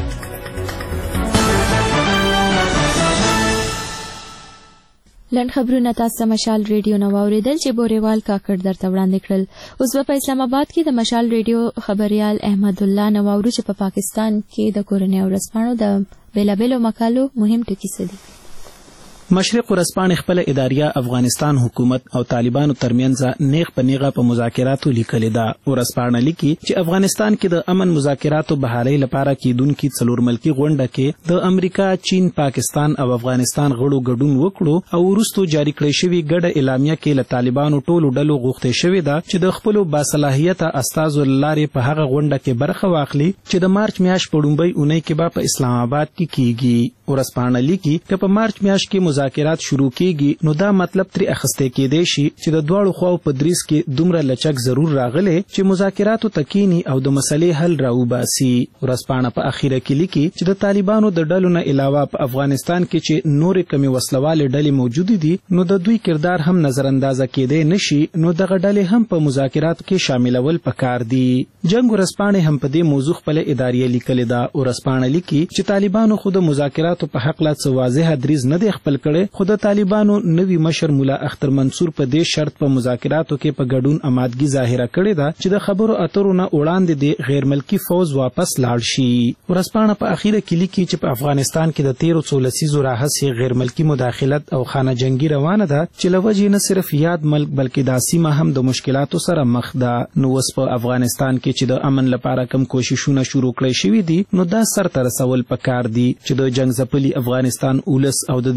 لنډ خبرونه تاسو مشال ریډیو نو اوریدل چې بورېوال کاکړ درته وړاندې کړل. اوس په اسلام آباد کې د مشال ریډیو خبريال احمد الله نو اورو چې په پا پاکستان کې د کورنۍ ورځپاڼو د بیلابېلو مقالو مهم ټکي څه دي. مشرق ورځپاڼې خپل اداریه افغانستان حکومت او طالبانو ترمنځ نیغ په نیغه په مذاکراتو لیکلې ده. ورځپاڼه لیکي چې افغانستان کې د امن مذاکراتو بحالۍ لپاره کېدونکي څلور ملکي غونډه کې د امریکا، چین، پاکستان او افغانستان غړو ګډون وکړو او وروستو جاری کړی شوی ګډه اعلامیه کې له طالبانو ټولو ډلو غوښتل شوې ده چې د خپلو باصلاحیته استازو لارې په هغه غونډه کې برخه واخلي چې د مارچ میاشت په لومړۍ اونۍ کې به په اسلام آباد کې کیږي. ورځپاڼه لیکي چې په مارچ میاشت کې مذاکرات شروع کیږي نو دا مطلب ترې اخیستی کېدی شي چې د دواړو خواو په دریځ کې دومره لچک ضرور راغلی چې مذاکراتو ته کینی او د مسلې حل راوباسي. ورځپاڼه په اخیره کې لیکي چې د طالبانو د ډلو نه علاوه په افغانستان کې چې نورې کمې وسلوالې ډلې موجودې دي نو د دوی کردار هم نظر اندازه کېدی نشي نو دغه ډلې هم په مذاکراتو کې شاملول پکار دي. جنگ ورځپاڼې هم په دې موضوع خپل اداریه لیکلې ده. ورځپاڼه لیکي چې طالبانو خو د مذاکراتو په حق لا څه واضح دریځ نه دی خپل کړی، خو د طالبانو نوي مشر مولا اختر منصور په دې شرط په مذاکراتو کې په ګډون آمادګي ظاهره کړې ده چې د خبرو اترو نه وړاندې د غیر ملکي فوز واپس لاړ شي. ورځپاڼه په اخیره کې لیکي چې په افغانستان کې د تیرو څو لسیزو راهیسې غیر ملکي مداخلت او خانه جنگي روانه ده چې له وجې نه صرف یاد ملک بلکې دا سیمه هم د مشکلاتو سره مخ ده. نو اوس په افغانستان کې چې د امن لپاره کم کوششونه شروع کړی شوي دي نو دا سرته رسول پکار دي چې د جنگ ځپلي افغانستان اولس او د دې سیمې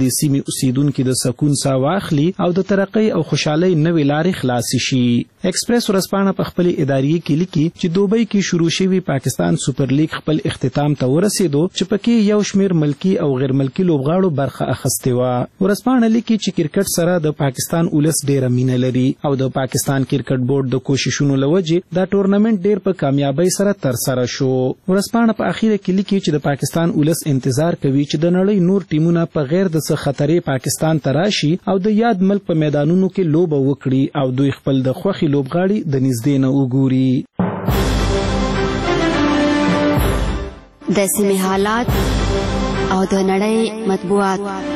اوسیدونکو د سکون ساه واخلي او د ترقۍ او خوشحالۍ نوې لارې خلاصې شي. ایکسپریس ورځپاڼه په خپل اداریې کې لیکي چې دوبۍ کې شروع شوی پاکستان سوپر لیګ خپل اختتام ته ورسېدو چې پکې یو شمېر ملکی او غیر ملکی لوبغاړو برخه اخیستې وه. ورځپاڼه لیکي چې کرکټ سره د پاکستان ولس ډېره مینه لري او د پاکستان کرکټ بورډ د کوششونو له وجې دا ټورنمنټ ډېر په کامیابۍ سره ترسره شو. ورځپاڼه په اخیره کې لیکي چې د پاکستان ولس انتظار کوي چې د نړۍ نور ټیمونه په غیر د څه خطرې پاکستان ته راشي او د یاد ملک په میدانونو کې لوبه وکړي او دوی خپل د خوښې لوبغاړي د نږدې نه وګوري. د سیمې حالات او د نړۍ مطبوعات.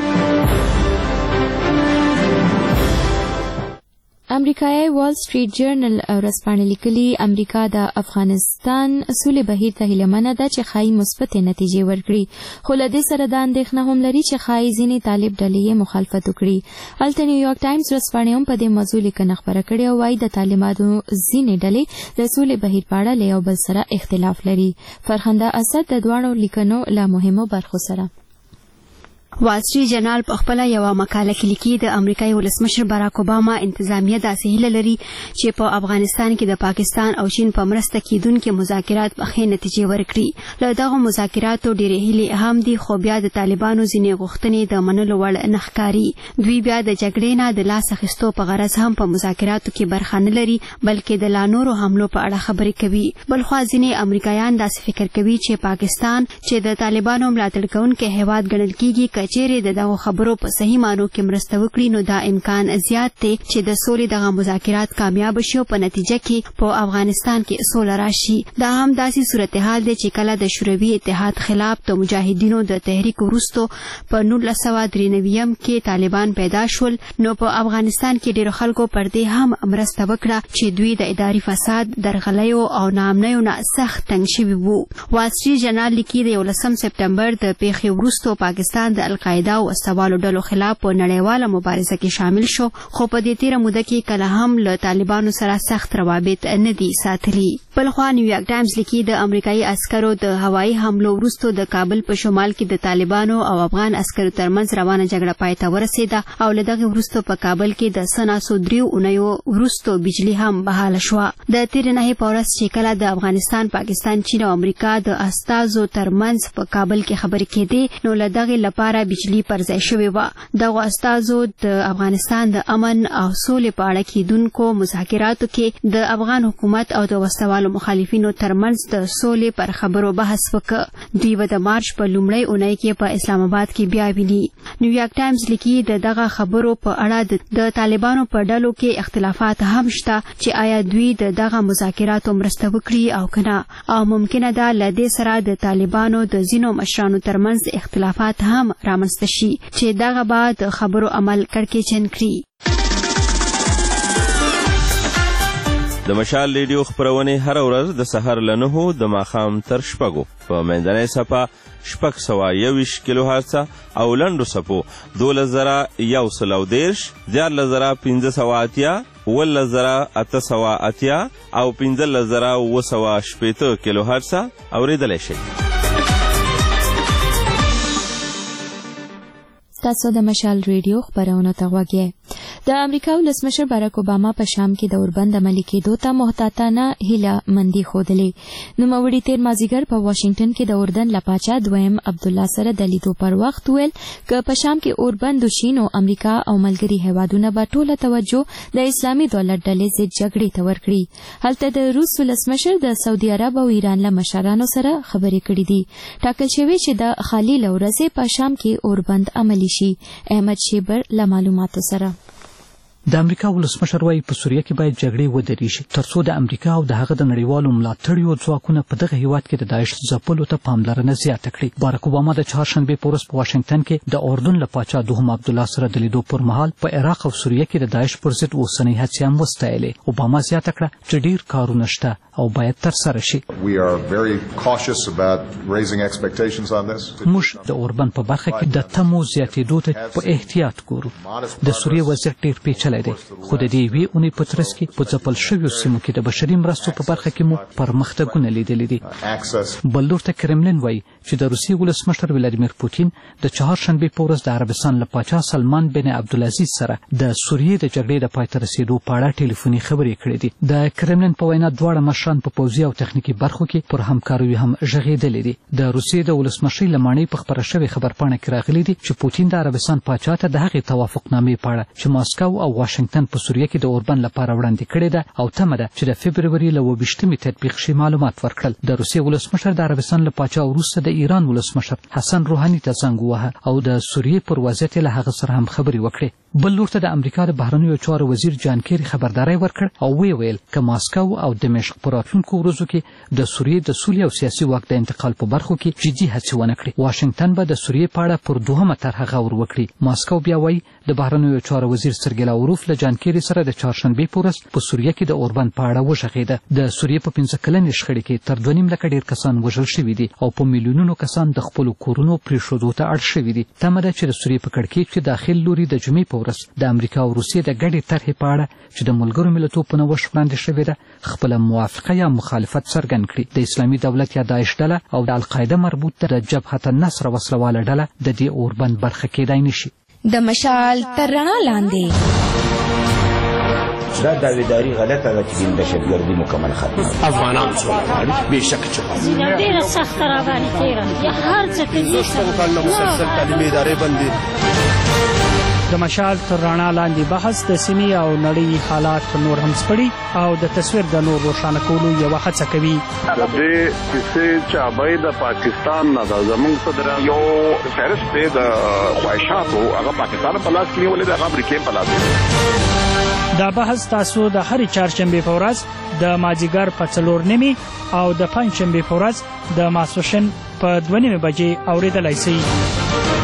امریکایي وال سټریټ جرنل ورځپاڼه لیکلي امریکا د افغانستان سولې بهیر ته هیلهمنه ده چې ښایي مثبتې نتیجې ورکړي، خو له دې سره دا اندېښنه هم لري چې ښایي ځینې طالب ډلې یې مخالفت وکړي. هلته نیویارک ټایمز ورځپاڼې هم په دې موضوع لیکنه خپره کړې او وایي د طالبانو ځینې ډلې د سولې بهیر په اړه له یو بل سره اختلاف لري. فرخنده اسد د دواړو لیکنو له مهمو برخو سره. وال سټریټ جرنال په خپل یو مقاله کې لیکي د امریکایي ولسمشر باراک اوباما انتظامیه داسې هیله لري چې په افغانستان کې د پاکستان او چین په مرسته کېدونکي مذاکرات په ښې نتیجې ورکړي. له دغو مذاکراتو ډېرې هیلې هم دي، خو بیا د طالبانو ځینې غوښتنې د منلو وړ نه ښکاري. دوی بیا د جګړې نه د لاس اخیستو په غرض هم په مذاکراتو کې برخه نه لري، بلکې د لا نورو حملو په اړه خبرې کوي. بلخوا ځینې امریکایان داسې فکر کوي چې پاکستان چې د طالبانو ملاتړ کوونکی هیواد ګڼل کېږي چیرې د دغو خبرو په صحیح معنو کې مرسته وکړي نو دا امکان زیات دی چې د سولې دغه مذاکرات کامیاب شي او په نتیجه کې په افغانستان کې سوله راشي. دا هم داسې صورتحال دی چې کله د شوروي اتحاد خلاف د مجاهدینو د تحریک وروسته په نولس سوه درې نوي کې طالبان پیدا شول نو په افغانستان کې ډېرو خلکو پر دې هم مرسته وکړه چې دوی د اداري فساد، درغلیو او ناامنیو نه سخت تنګ شوي وو. وال سټریټ جرنال لیکي د یولسم سپټمبر د پیښې وروسته پاکستان د القاعده او وسوالو ډلو خلاف په نړیواله مبارزه کې شامل شو، خو په دې تیره موده کې کله هم له طالبانو سره سخت روابط نه دي ساتلي. بلخوا نیویارک ټایمز لیکي د امریکایي عسکرو د هوایي حملو وروسته د کابل په شمال کې د طالبانو او افغان عسکرو ترمنځ روانه جګړه پای ته ورسېده او له دغې وروسته په کابل کې د څه ناڅو دریو اونیو وروسته بجلي هم بحاله شوه. د تیرې نهې په ورځ چې کله د افغانستان، پاکستان، چین او امریکا د استازو ترمنځ په کابل کې خبرې کېدې نو له دغې لپاره بجلي پر ځای شوې وه. دغو استازو د افغانستان د امن او سولې په اړه کېدونکو مذاکراتو کې د افغان حکومت او د وسوالو مخالفینو ترمنځ د سولې پر خبرو بحث وکړ. دوی به د مارچ په لومړۍ اونۍ کې په اسلام آباد کې بیا ویني. نیویارک ټایمز لیکي د دغه خبرو په اړه د طالبانو په ډلو کې اختلافات هم شته چې آیا دوی د دغه مذاکراتو مرسته وکړي او کنه، او ممکنه ده له دې سره د طالبانو د ځینو مشرانو ترمنځ اختلافات هم رامنځته شي چې دغه به د خبرو عمل کړکېچن کړي. د مشال ریډیو خپرونې هره ورځ د سهار له نهو د ماښام تر شپږو په منځنۍ څپه شپږ سوه یوویشت کیلو هرڅه او لنډو څپو دولس زره یو سل او دېرش، دیارلس زره پنځه سوه اتیا، اوولس زره اته سوه اتیا او پنځلس زره اووه سوه شپېته کیلو هرڅه اورېدلی شئ. تاسو د مشال ریډیو خبرونه ته غوږ یې. د امریکا ولسمشر باراک اوباما په شام کې د اوربند عملي کېدو ته محتاطانه هیله مندي ښودلې. نوموړي تېر مازدیګر په واشنګټن کې د اردن له پاچا دویم عبدالله سره د لیدو پر وخت ویل که په شام کې اوربند وشي نو امریکا او ملګري هیوادونه به ټوله توجه د اسلامي دولت ډلې ضد جګړې ته ورکړي. هلته د روس ولسمشر د سعودي عرب او ایران له مشرانو سره خبرې کړې دي. ټاکل شوی چې د خالي له ورځې په شام کې اوربند عملي شي. احمد شیبر له معلوماتو سره. د امریکا ولسمشر وايي په سوریه کې باید جګړې ودرېږي ترڅو د امریکا او د هغه د نړیوالو ملاتړیو ځواکونه په دغه هیواد کې د داعش ځپلو ته پاملرنه زیاته کړي. باراک اوباما د چهارشنبې په ورځ په واشنګټن کې د اردن له پاچا دوهم عبدالله سره د لیدو پر مهال په عراق او سوریه کې د داعش پر ضد اوسنۍ هڅې هم وستایلې. اوباما زیاته کړه چې ډېر کارونه شته او باید ترسره شي. موږ د اوربند په برخه کې د تمو زیاتېدو ته په احتیاط ګورو. د سوریې وضعیت ډېر پیچلی شلی دی خو د دې یوې اونۍ په ترڅ کې په ځپل شویو سیمو کې د بشري مرستو په برخه کې مو پرمختګونه لیدلي دي. بل لور ته کرملین وایي چې د روسیې ولسمشر ولادیمیر پوتین د چهارشنبې په ورځ د عربستان له پاچا سلمان بن عبدالعزیز سره د سوریې د جګړې د پای ته رسېدو په اړه ټلیفوني خبرې کړې دي. د کرملین په وینا دواړه مشران په پوځي او تخنیکي برخو کې پر همکاروي هم غږېدلي دي. د روسیې د ولسمشرۍ له ماڼۍ په خپره شوې خبرپاڼه کې راغلي دي چې پوتین د عربستان پاچا ته د هغې توافقنامې په اړه چې ماسکو او واشنګټن په سوریه کې د اوربند لپاره وړاندې کړې ده او تمه ده چې د فبروري له اوویشتمې تطبیق شي معلومات ورکړل. د روسیې ولسمشر د عربستان له پاچا وروسته د ایران ولسمشر حسن روحاني ته زنګ ووهه او د سوریې پر وضعیت له هغه سره هم خبرې وکړې. بل لور ته د امریکا د بهرنیو چارو وزیر جان کیری خبرداری ورکړ او وی ویل که ماسکو او دمشق په راتلونکو ورځو کې د سوریې د سولې او سیاسي واک د انتقال په برخو کې جدي هڅې ونه کړي واشنګټن به د سوریې په اړه پر دوهمه طرحه غور وکړي. ماسکو بیا وایي د بهرنیو چارو وزیر سرګی لاوروف له جان کیری سره د چهارشنبې په ورځ په سوریه کې د اوربند په اړه وغږېده. د سوریې په پنځه کلنې شخړې کې تر دوه نیم لکه ډېر کسان وژل شوي دي او په میلیونونو کسان د خپلو کورونو پرېښودو ته اړ شوي دي. تمه ده چې د سوریې په کړکېچ کې داخل لوري د جمعې په ورځ د امریکا او روسیې د ګډې طرحې په اړه چې د ملګرو ملتونو په نوښت وړاندې شوې ده خپله موافقه یا مخالفت څرګند کړي. د اسلامي دولت یا داعش ډله او د القاعده مربوط د جبهة النصر وسلواله ډله د دې اوربند برخه کېدای نشي. د مشال تر رڼا لاندې دا داویداری غلطه ده چې د دهشتګردي مکمل ختمه افغانان سوله غواړي بېشکه چې ډېره سخته راباندې تېره یا هر څه پنځوس کلونه مسلسل تعلیمي ادارې بندي. د مشال تر رڼا لاندې بحث د سیمې او نړۍ حالات نور هم سپړي او د تصویر د نور روښانه کولو یوه هڅه کوي. د دې کیسې چابۍ د پاکستان نه ده زموږ صدر یو فهرست دی د خواهشاتو هغه پاکستان په لاس کې نیولې ده هغه امریکې په لاس کې. دا بحث تاسو د هرې چهارشنبې په ورځ د مازدیګر په څلور نیمې او د پنجشنبې په ورځ د ماسپښین په دوه نیمې بجې اورېدلی شئ.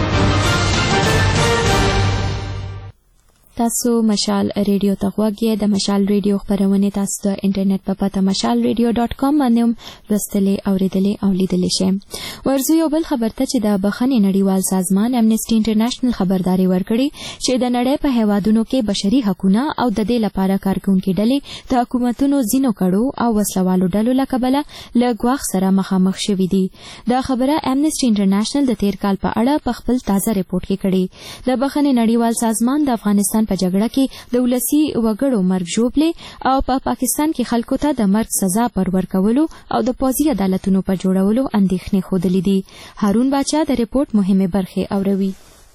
تاسو مشال ریډیو ته غوږ یې. د مشال ریډیو خپرونې تاسو د انټرنیټ په پته مشال ریډیو ډاټ کام باندې هم لوستلې اورېدلې او لیدلې شئ. ورځو یو بل خبر ته چې د بخښنې نړیوال سازمان امنیسټي انټرنیشنل خبرداري ورکړې چې د نړۍ په هیوادونو کې بشري حقونه او د دې لپاره کارکونکي ډلې د حکومتونو ځینو کړو او وسلوالو ډلو له کبله له ګواښ سره مخامخ شوي دي. دا خبره امنیسټي انټرنیشنل د تیر کال په اړه په خپل تازه ریپورت کې کړې. د بخښنې نړیوال سازمان د افغانستان په جګړه کې د ولسي وګړو مرګ ژوبلې او په پاکستان کې خلکو ته د مرګ سزا پر ورکولو او د پوځي عدالتونو په جوړولو اندېښنې ښودلې دي. هارون باچا د ریپورت مهمه برخې اوروي.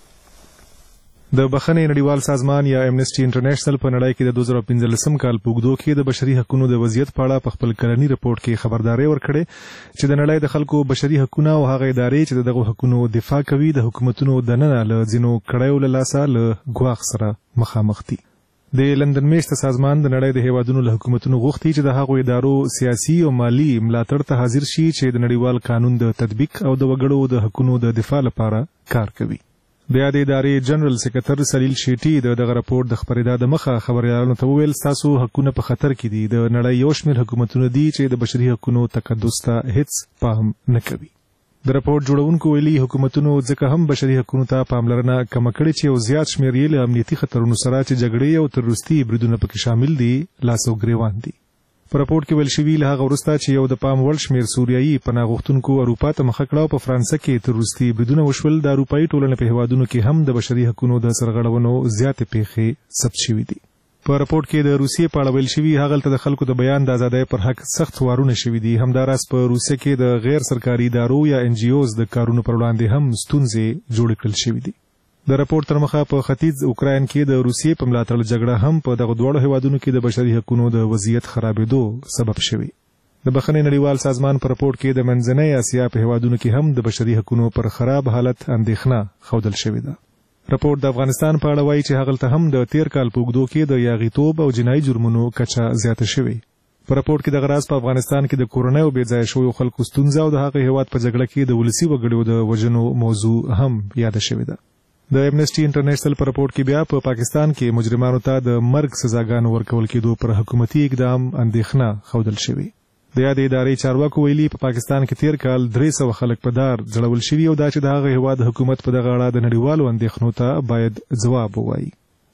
د بخښنې نړیوال سازمان یا امنیسټي انټرنیشنل په نړۍ کې د دوه زره پنځلسم کال په اوږدو کې د بشري حقوقو د وضعیت په اړه په خپل کلني ریپورت کې خبرداری ورکړې چې د نړۍ د خلکو بشري حقوقو او هغه ادارې چې دغه حقوقو دفاع کوي د حکومتونو دننه له ځینو کړیو له لاسه له ګواښ سره مخامخ دي. د لندن میشته سازمان د نړۍ د هیوادونو له حکومتونو غوښتي چې د هغو ادارو سیاسي او مالی ملاتړ ته حاضر شي چې د نړیوال قانون د تطبیق او د وګړو د حقوقو د دفاع لپاره کار کوي. د یادې ادارې جنرال سکرټر سلیل شیټي د دغه راپور د خبرېدا د مخه خبريالانو ته وویل تاسو حقونه په خطر کې دي. د نړۍ یو شمېر حکومتونه دي چې د بشري حقوقو تقدس ته هیڅ پام نه کوي. د راپور جوړونکو ویلي حکومتونو ځکه هم بشري حقوقو ته پاملرنه کم کړې چې یو زیات شمېر یې له امنیتي خطرونو سره چې جګړې او تروریستي بریدونه پکې شامل دي لاس او ګریوان دي. په راپور کې ویل شوي له هغه وروسته چې یو د پام وړ شمېر سوریایي پناه غوښتونکو اروپا ته مخه کړه او په فرانسه کې تروریستي بریدونه وشول د اروپایي ټولنې په هیوادونو کې هم د بشري حقوقو د سرغړونو زیاتې پیښې ثبت شوي دي. په راپورټ کې د روسیې په اړه ویل شوي هغلته د خلکو د بیان د ازادۍ پر حق سخت وارونه شوي دي. همداراز په روسیې کې د غیر سرکاري ادارو یا ان جی اوز د کارونو پر وړاندې هم ستونزې جوړې کړل شوي دي. د راپور تر مخه په ختیځ اوکراین کې د روسیې په ملاتړ جګړه هم په دغه دواړو هیوادونو کې د بشري حقوقو د وضعیت خرابېدو سبب شوی. د بخښنې نړیوال سازمان په راپور کې د منځنۍ اسیا په هیوادونو کې هم د بشري حقوقو پر خراب حالت اندېښنه ښودل شوې ده. راپور د افغانستان په اړه وایي چې هغلته هم د تیر کال په اوږدو کې د یاغیتوب او جنایي جرمونو کچه زیاته شوې. په راپور کې دغه راز په افغانستان کې د کورنۍ او بې ځایه شویو خلکو ستونزه او د هغه هیواد په جګړه کې د ولسي وګړو د وژنو موضوع هم یاده شوې ده. د امنیسټي انټرنیشنل په راپورټ کې بیا په پاکستان کې مجرمانو ته د مرګ سزاګانو ورکول کېدو پر حکومتي اقدام اندېښنه ښودل شوې. د یادې ادارې چارواکو ویلي په پاکستان کې تیر کال درې سوه خلک په دار ځړول شوي او دا چې د هغه هیواد حکومت په دغه اړه د نړیوالو اندېښنو ته باید ځواب ووایي.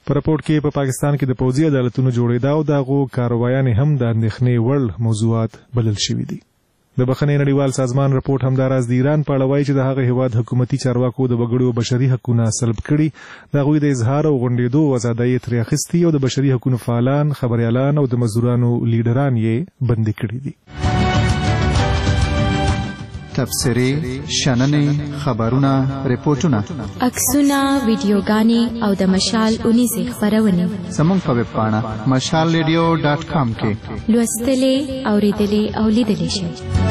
په راپورټ کې په پاکستان کې د پوځي عدالتونو جوړېدا او دغه کاروایانې هم د اندېښنې وړ موضوعات بلل شوي دي. د بخښنې نړیوال سازمان راپورټ همداراز د ایران په اړه وایي چې د هغه هیواد حکومتي چارواکو د وګړو بشري حقوقونه سلب کړي، د هغوی د اظهار او غونډېدو ازادۍ یې ترې اخیستي او د بشري حقوقو فعالان، خبریالان او د مزدورانو لیډران یې بندي کړي دي. تبصرې، شننې، خبرونه، ریپورټونه، عکسونه، ویډیوګانې او د مشال اونیزې خپرونې زموږ په ویب پاڼه مشال ریډیو ډاټ کام کې لوستلې، اورېدلې او لیدلې شئ.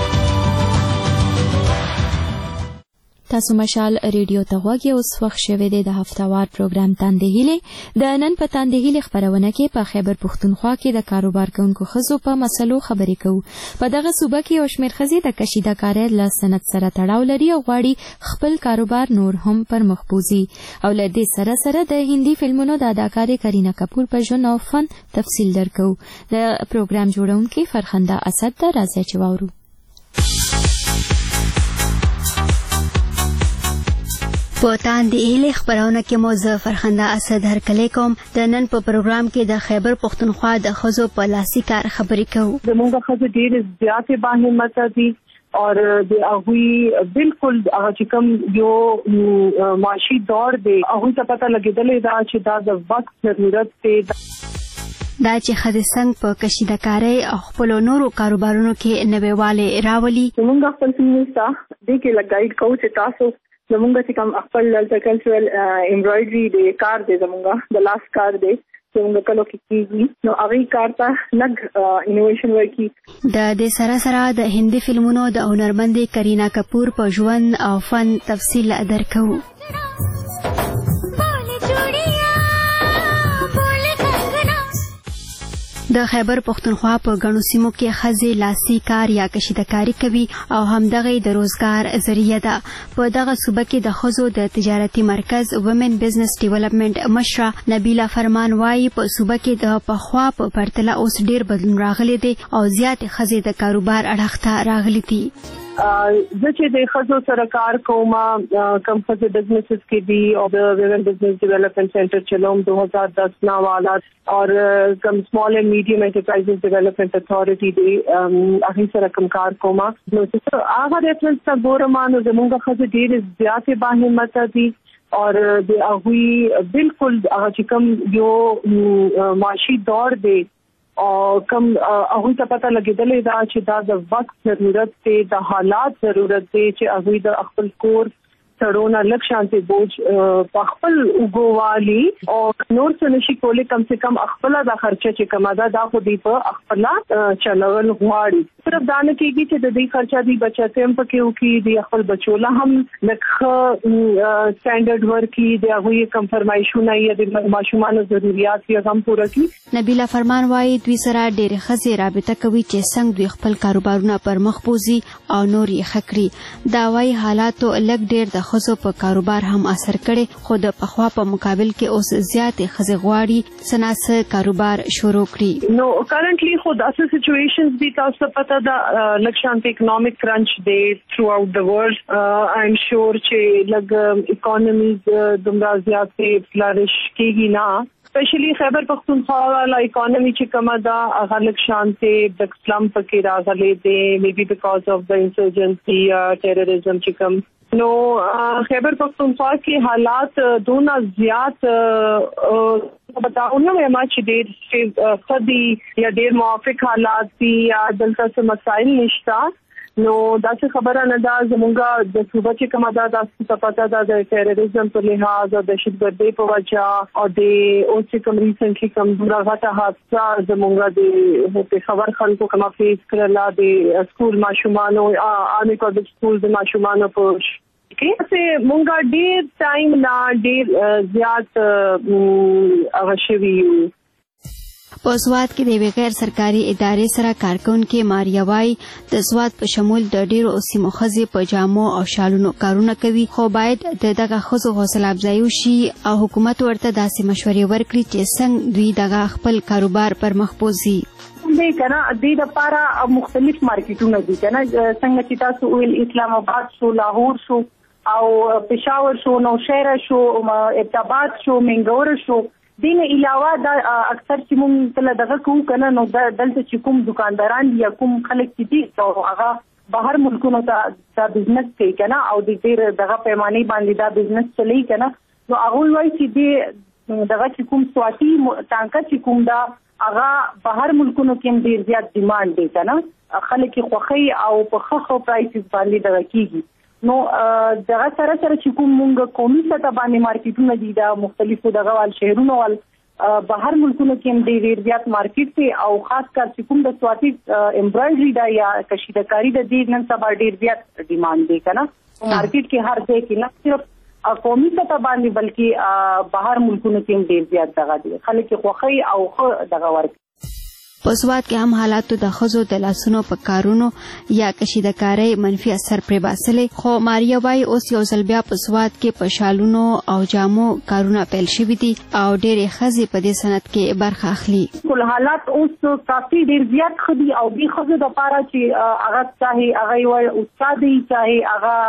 تاسو مشال ریډیو ته غوږی اوس وخت شوی دی د هفتهوار پروګرام تاندې هیلې. د نن په تاندې هیلې خپرونه کې په خیبر پښتونخوا کې د کاروبار کوونکو ښځو په مسلو خبرې کوو. په دغه صوبه کې یو شمېر ښځې د کشیدهکارۍ له صنعت سره تړاو لري او غواړي خپل کاروبار نور هم پرمخ بوځي. او له دې سره سره د هندي فلمونو د اداکارې کرینا کپور په ژوند او فن تفصیل درکو. د پروګرام جوړونکي فرخنده اسد ته راځي چې واورو. په تاندې هیلې خبرونه کې مو زه فرخنده اسد هرکلی کوم. د نن په پروګرام کې د خیبر پښتونخوا د ښځو په لاسي کار خبرې کوو. زموږ ښځې ډېرې زیاتې باهمته دي او د هغوی بالکل هغه چې کوم یو معاشي دور دی هغوی ته پته لګېدلې ده چې دا د وخت ضرورت دی. دا چې ښځې څنګه په کشیدهکارۍ او خپلو نورو کاروبارونو کې نویوالی راولي. زموږ خپل فیملیز ته دې کې لږ ګایډ کوو چې تاسو زمونږ چې کوم خپل دلته کلچرل امبرایډري دی کار دی زمونږ د لاس کار دی زمونږ کلو کې کېږي نو هغې کار ته لږ انوویشن ورکړي. د دې سره سره د هندي فلمونو د هنرمندې کرینا کپور په ژوند او فن تفصیل درکوو. د خیبر پښتونخوا په غنو سیمو کې ښځې لاسي کار یا کشیدهکاري کوي او همدغه د روزګار ذریعہ ده. په دغه صوبه کې د ښځو د تجارتي مرکز وومن بزنس ډیولپمنٹ مشره نبیله فرمان وايي په صوبه کې د پخوا په پرتله اوس ډیر بدلون راغلی دی او زیاتې ښځې د کاروبار اړخ ته راغلي دي. زه چې د ښځو سره کار کوم کم ښځې بزنسز کې دي او د ویمن بزنس ډیولپمنٹ سینټر چلوم دو هزار دس نا والا اور کم سمال اینڈ میڈیم انٹرپرائزز ډیولپمنٹ اتھارټي دی هغې سره کم کار کوم. نو هغه ریفرنس ته ګورم نو زموږ ښځې ډېرې زیاتې باهمته دي اور د هغوی بالکل هغه چې کوم یو معاشي دور دی او کم هغوی ته پته لګېدلې ده چې دا د وخت ضرورت دی، د حالات ضرورت دی چې هغوی د خپل کور سړونه لږ شانتي بوج په خپل وګوالي او نور څه نشي کولی کم سے کم خپل د خرچه چې کما ده دا خو دی په خپل چلول غواړي. صرف دا نه کېږي چې د دې خرچه دی بچت هم پکې وکړي، د خپل بچوله هم لکه سټانډرډ ورکړي، د هغوی کم فرمایشونه یا د ماشومانو ضرورت یې هم پوره کړي. نبیله فرمان وايي دوی سره ډېرې ښځې رابطه کوي چې څنګه دوی خپل کاروبارونه پر مخ بوځي او نور یې ښه کړي. دا وايي حالاتو لږ ډېر د ښځو په کاروبار هم اثر کړي خو د پخوا په مقابل کې اوس زیاتې ښځې غواړي څه نه څه کاروبار شروع کړي. نو کرنټلی خو داسې سچویشنز دي تاسو ته پته ده لږ شانتي اکنامک کرنچ دی تھرو آؤٹ د ورلد. آی ایم شور چې لږ اکانومیز دومره زیاتې فلریش کېږي نه، اسپیشلی خیبر پختونخوا والا اکانومی چې کومه ده هغه لږ شانتې د سلم پکې راغلی دی مې بي بیکاز آف د انسرجنسي ټیرریزم چې کوم. نو خیبر پختونخوا کې حالات دونه زیات بتاؤ نه وایم چې ډېر ښه دي یا ډېر موافق حالات دي یا دلته څه مسایل نشته. نو داسې خبره نه ده زموږ د صوبه چې کومه ده داسې پته ده د ټیرریزم په لحاظ او دهشتګردۍ په وجه او د اوس چې کوم ریسنټلی کوم دومره غټه حادثه زموږ د پېښور خلکو کومه فیس کړله د سکول ماشومانو عامې پبلک سکول د ماشومانو په کې چې مونږ ډېر ټایم نه ډېر زیات هغه شوي یو. په سوات کې د یوې غیر سرکاري ادارې سره کارکونکې ماریا وايي د سوات په شمول د ډېرو سیمو ښځې په جامو او شالونو کارونه کوي خو باید د دغه ښځو حوصله افزایي وشي او حکومت ورته داسې مشورې ورکړي چې څنګه دوی دغه خپل کاروبار پر مخ بوځي. دی کنه د دې لپاره مختلف مارکیټونه دي کنه څنګه چې تاسو ویل اسلام آباد شو، لاهور شو او پېښور شو، نوشهره شو، ابتاباد شو، منګور شو، دین علاوه دا اکثر چې مونږ تل دغه کوو کنه نو دلته چې کوم دکانداران یا کوم خلک چې دي او هغه بهر ملکونو ته دا بزنس کوي کنه او د ډیر دغه پیمانه باندې دا بزنس چلی کنه نو هغه وایي چې دی دغه چې کوم سواتی ټانکا چې کوم دا هغه بهر ملکونو کې ډیر زیات ډیماند دی کنه خلک خوخي او په خخو پرایسز باندې دغه کیږي نو دغه سره سره چې کوم مونږ قومي سطح باندې مارکیټونه دي دا مختلفو دغه وال شهرونو وال بهر ملکونو کې ډېر زیات مارکیټ دی او خاص کر چې کوم د سواتی امبرایډري دا یا کشیدکاری د دې نن سبا ډېر زیات ډیماند دی کنه مارکیټ کې هر ځای کې نه صرف قومي سطح باندې بلکې بهر ملکونو کې ډېر زیات دغه دي خلک خوخي او خو دغه ورک په سواد کې هم حالاتو د خزو د لاسونو په کارونو یا کشیدکارۍ منفي اثر پرې باسلې خو ماریا وايي اوس یو ځل بیا په سواد کې په شالونو او جامو کارونه پیل شوي دي او ډېرې ښځې په دې صنعت کې برخه اخلي ټول حالات اوس کافي ډېر زیات ښه دي او دې ښځو دپاره چې هغه چاهي هغه یو استاد وي چاهي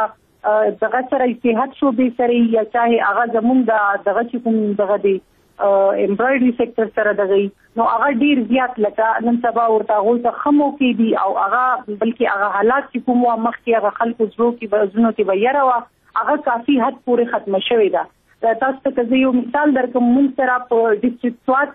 هغه دغه سره صحت شعبې سره یا چاهي هغه زموږ د دغه چې کوم دغه دی امبرایډري سېکټر سره دغه نو هغه ډیر زیات لکه نن سبا ورته غوښ ته خمو کې دي او هغه بلکې هغه حالات چې کوم مخ کې هغه خلکو زړه کې بزونو کې بیره وا هغه کافي حد پورې ختم شوی دا تاسو ته یو مثال درکوم مونږ سره په ډیسټریکټ سواد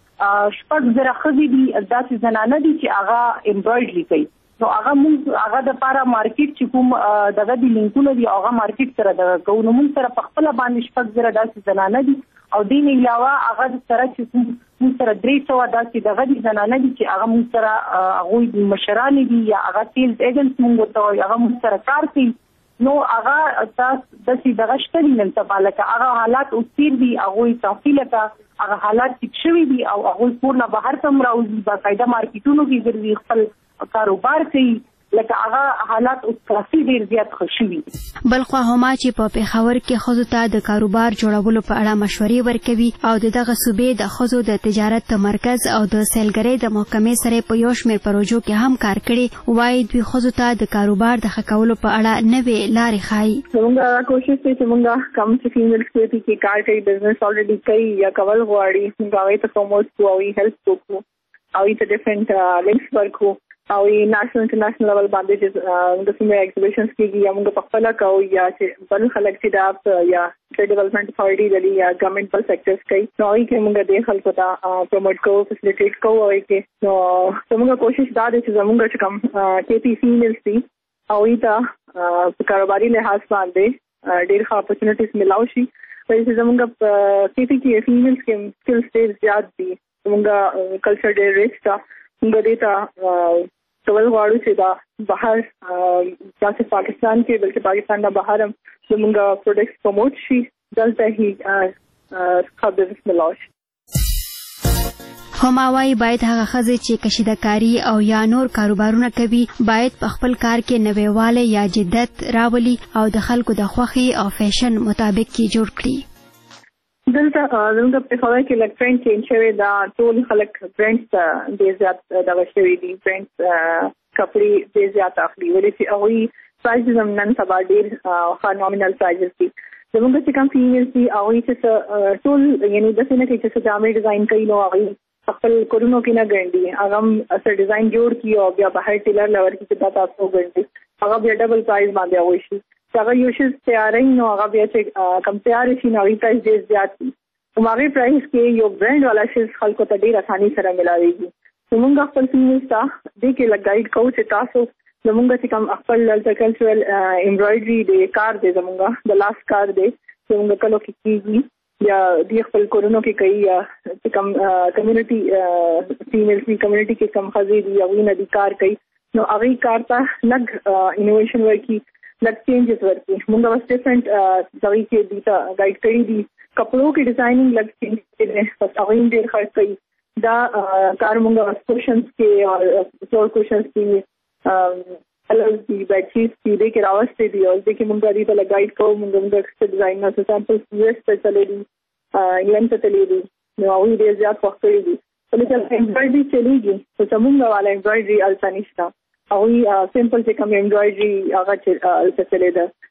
کې شپږ زره خزي دي داسې زنانه دي چې هغه امبرایډري کوي نو هغه مونږ هغه د پاره مارکیټ چې کوم دغه دی لینکونه دي هغه مارکیټ سره دغه کوو نو مونږ سره په خپل باندې شپږ زره داسې زنانه دي او دین علاوه هغه سره چې موږ سره درې سوه داسې دغه دي زنانه دي چې هغه موږ سره هغوی مشران دي یا هغه سیلز ایجنټس موږ ورته وایو هغه موږ سره کار کوي نو هغه تاسو داسې دغه شته دي نن سبا لکه هغه حالات اوس تېر دي هغوی کافي لکه هغه حالات ټیک شوي دي او هغوی کور نه بهر ته هم راوځي باقاعده مارکیټونو کې ګرځي خپل کاروبار کوي لکه هغه حالات اوس کافي ډېر زیات ښه شوي بلخوا هما چې په پېښور کې ښځو ته د کاروبار جوړولو په اړه مشورې ورکوي او د دغه صوبې د ښځو د تجارت تمرکز او د سیلګرۍ د محکمې سره په یو شمېر پروژو کې هم کار کړی وایي دوی ښځو ته د کاروبار د ښه کولو په اړه نوې لارې ښایي زموږ کوشش دی چې موږ کم چې فیمیلز کې کار کوي بزنس الریډي کوي یا کول غواړي موږ هغوی ته پروموټ کوو هغوی هیلپ وکړو هغوی ته ډفرنټ لینکس ورکړو او نېشنل انټرنیشنل لیول باندې چې د سیمه ایگزیبیشنز کېږي یا موږ په خپل کوو یا چې بل خلک چې دا یا ټریډ ډیولپمنٹ اتھارټي لري یا ګورنمنت بل سېکټرز کوي نو هغوی کې موږ دې خلکو ته پروموټ کوو فیسیلیټیټ کوو هغوی کې نو زموږ کوشش دا دی چې زموږ چې کوم کې پي فیمیلز دي هغوی ته په کاروباري لحاظ باندې ډېر ښه اپورچونیټیز ملاو شي ولې چې زموږ کې پي کې فیمیلز کې سکلز ډېر زیات دي زموږ کلچر ډېر ریچ ده موږ دې ته کول غواړو چې دا بهر داسې پاکستان کې بلکې پاکستان نه بهر هم زموږ پروډکټس پروموټ شي دلته یې ښه بزنس ملاو شي هما وايي باید هغه ښځې چې کشیدکاري او یا نور کاروبارونه کوي باید په خپل کار کې نویوالی یا جدت راولي او د خلکو د خوښې او فیشن مطابق کې جوړ کړي دلته زموږ په خبره کې لږ ټرینډ چینج شوی دا ټول خلک برانډز ډېر زیات دغه شوي دي برانډز کپړې ډېر زیات اخلي ولې چې هغوی پرایزز هم نن سبا ډېر ښه نامینل پرایزز دي زموږ چې کوم فیمیلز دي هغوی چې ټول یعنې داسې نه کوي چې څه جامې ډیزاین کوي نو هغوی خپل کورونو کې نه ګنډي هغه هم څه ډیزاین جوړ کړي او بیا بهر ټیلر له ورکړي چې دا تاسو وګنډي هغه بیا ډبل پرایز باندې هغوی شي هغه یو شی تیارې نو هغه بیا چې کم تیار شي نو هغوی پرایز ډېر زیات دي هغې پرایز کې یو برانډ والا شی خلکو ته ډېر اساني سره ملاویږي زموږ خپل فیمیلز ته دې کې لږ ګایډ کوو چې تاسو زموږ چې کوم خپل دلته کلچرل امبرایډري دی کار دی زموږ د لاس کار دی زموږ کلو کې کېږي یا دې خپل کورونو کې کوي یا چې کوم کمیونټي فیمیلز دي کمیونټي کې کوم ښځې دي هغوی نه دي کار کوي نو هغې کار ته لږ انوویشن ورکړي لږ چینجز ورکړي موږ بس ډفرنټ هغوی کې دې ته ګایډ کړي دي کپړو کې ډیزاینینګ لږ چینج کړی دی بس هغوی هم ډېر ښه کوي دا کار موږ کوشنز کې او فلور کوشنز کې کلرز دي بیډ شیټس دي دې کې راوستې دي او دې کې موږ دې ته ګایډ کوو موږ موږ څه ډیزاین نه څه سیمپلز یو ایس ته تللی دي انګلینډ ته تللی دي نو هغوی ډېر زیات خوښ کړي دي ولې چې امبرایډري چلېږي خو زموږ والا امبرایډري هلته نشته هغوی سمپل چې کوم امبرایډري هغه چې هلته چلېده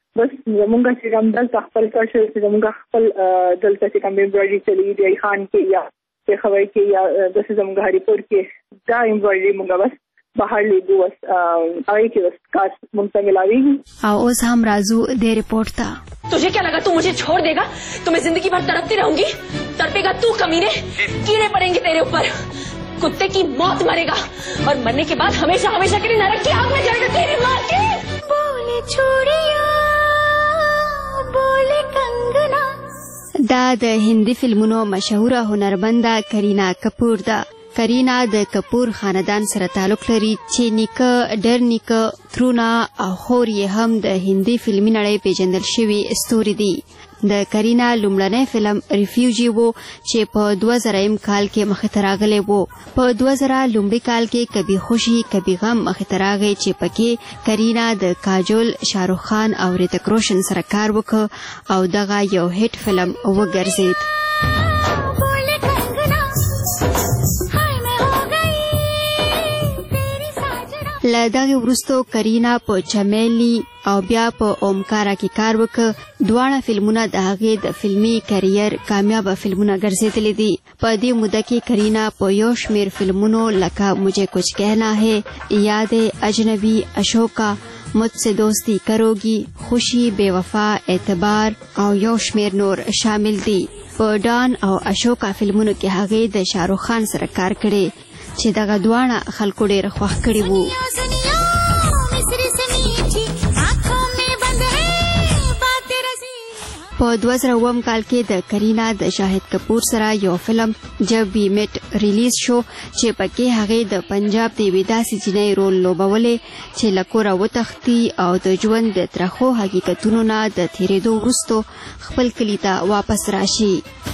بس زمونږ چې کوم دلته خپل کلچر چې زمونږ خپل دلته چې کوم امبرايډري چلی دی خان کې یا په خوي کې یا د زمونږ هریپور کې دا امبرايډري موږ بس بهر لیدو بس هغه کې بس کاش مونږ ملاوي. او اوس هم راځو د ریپورت ته. तुझे क्या लगा तू मुझे छोड़ देगा? तो मैं जिंदगी भर तड़पती रहूंगी? तड़पेगा तू कमीने, कीड़े पड़ेंगे तेरे ऊपर, कुत्ते की मौत मरेगा और मरने के बाद हमेशा हमेशा के लिए नरक की आग में जलेगा तेरी माँ के. बोले छोड़िया बोले कंगना. دا د هندي فلمونو مشهوره هنرمنده کرینا کپور ده. کرینا د کپور خاندان سره تعلق لري چې نیکه ډر نیکه ترونه او خور یې هم د هندي فلمي نړۍ پیژندل شوي ستوري دي. د کرینا لومړنی فلم ریفیوجي وو چې په دوه زره کال کې مخې ته راغلی وو. په دوه زره لومړي کال کې کبي خوشي کبي غم مخې ته راغی چې پکې کرینا د کاجول، شاروخ خان او ریتک روشن سره کار وکړ او دغه یو هیټ فلم وګرځید. له دغه وروسته کرینا په چمیلی او بیا په اومکارا کې کار وکړ. دواړه فلمونه د هغې د فلمي کریر کامیابه فلمونه ګرځېدلي دي. په دې موده کې کرینا په یو شمېر فلمونو لکه مجھے کچھ کہنا ہے، یاد اجنبی، اشوکا، مجھ سے دوستی کروگی، خوشی، بے وفا، اعتبار او یو شمېر نور شامل دي. په ډان او اشوکا فلمونو کې هغې د شاروخ خان سره کار کړی چې دغه دواړه خلکو ډېر خوښ کړي وو. په دوه زره اووم کال کې د کرینا د شاهد کپور سره یو فلم جب وی میٹ ریلیز شو چې پکې هغې د پنجاب د یوې داسې جینۍ رول لوبولې چې له کوره وتښتي او د ژوند د ترخو حقیقتونو نه د تېرېدو وروستو خپل کلي ته واپس راشي.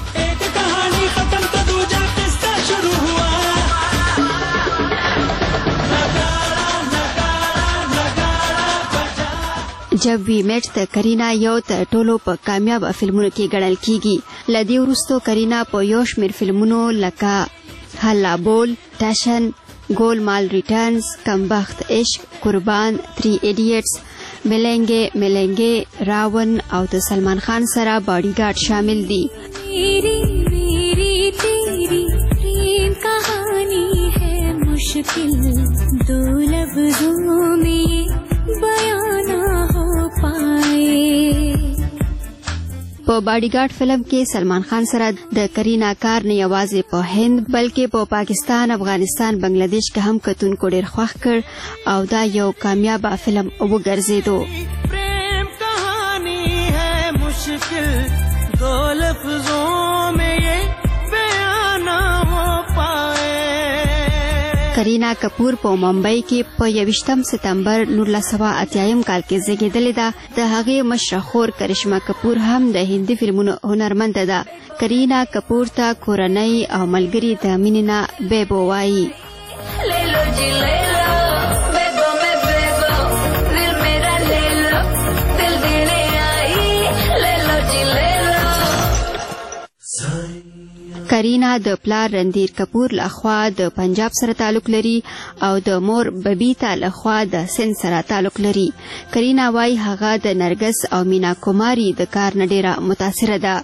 جب وی میٹ د کرینا یو تر ټولو په کامیابه فلمونو کې ګڼل کیږي. له دې وروسته کرینا په یو شمېر فلمونو لکه هلا بول، ټشن، ګولمال ریټرنز، کمبخت عشق، قربان، تھری ایډیټس، ملنګې ملنګې، راون او د سلمان خان سره باډي ګارد شامل دي. میری میری تیری پریم کہانی ہے مشکل دو لفظوں میں بیان په باډي ګارد فلم کې سلمان خان سره د کرینا کار نه یوازې په هند بلکې په پاکستان، افغانستان، بنگلاديش کې هم کتونکو ډېر خوښ کړ او دا یو کامیابه فلم وګرځېدو. پریم کہانی ہے مشکل دو لفظوں میں یہ بیان ہو پائے. کرینا کپور په ممبئی کې په یویشتم ستمبر نولس سوه اتیایم کال کې زیږېدلې ده. د هغې مشره خور کرشما کپور هم د هندي فلمونو هنرمنده ده. کرینا کپور ته کورنۍ او ملګري د مینې نه بیبو وایي. کرینا د پلار رندیر کپور لخوا د پنجاب سره تعلق لري او د مور ببیتا لخوا د سند سره تعلق لري. کرینا وايي هغه د نرګس او مینا کوماری د کار نه ډیره متاثره ده.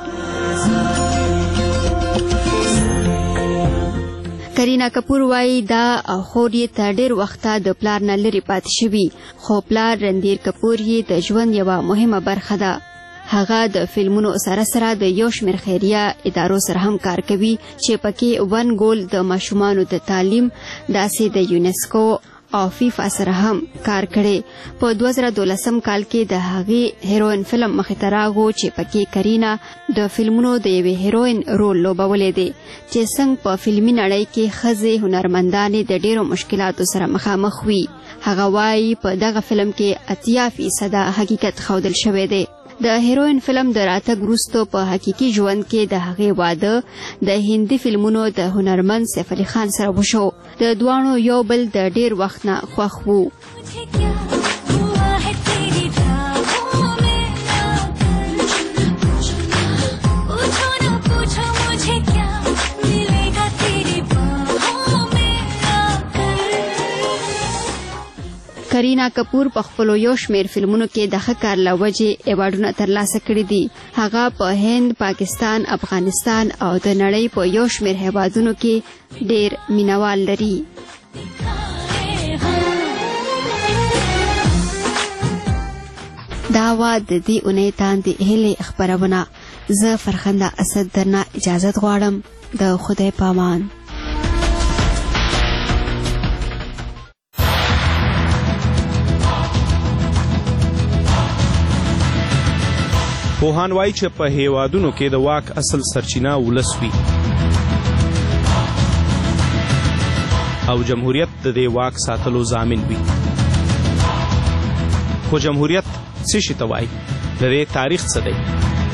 کرینا کپور وايي دا خور یې تر ډیر وخته د پلار نه لرې پاتې شوي، خو پلار رندیر کپور یې د ژوند یوه مهمه برخه ده. هغه د فلمونو سره سره د یو شمېر خیریه ادارو سره هم کار کوي چې پکې ون ګول د ماشومانو د تعلیم، داسې د یونیسکو او فیفا سره هم کار کړی. په دوه زره دولسم کال کې د هغې هیروین فلم مخې ته راغو چې پکې کرینا د فلمونو د یوې هیروین رول لوبولی دی چې څنګه په فلمي نړۍ کې ښځې هنرمندانې د ډیرو مشکلاتو سره مخامخ وي. هغه وایي په دغه فلم کې اتیا فیصده حقیقت ښودل شوی دی. د هیروین فلم د راتګ وروسته په حقیقي ژوند کې د هغې واده د هندي فلمونو د هنرمند سیف علي خان سره وشو. د دواړو یو بل د ډیر وخت نه خوښ وو. کرینا کپور په خپلو یو شمېر فلمونو کې د ښه کار له وجې ایوارډونه ترلاسه کړي دي. هغه په هند، پاکستان، افغانستان او د نړۍ په یو شمېر هیوادونو کې ډېر مینوال لري. دا وا د دې اونۍ تاندې هیلې خپرونه. زه فرخنده اسد درنه اجازت غواړم. د خدای پامان. پوهان وایي چې په هیوادونو کې د واک اصل سرچینه ولس وي او جمهوریت د دې واک ساتلو ضامن وي. خو جمهوریت څه شي ته وایي؟ د دې تاریخ څه دی؟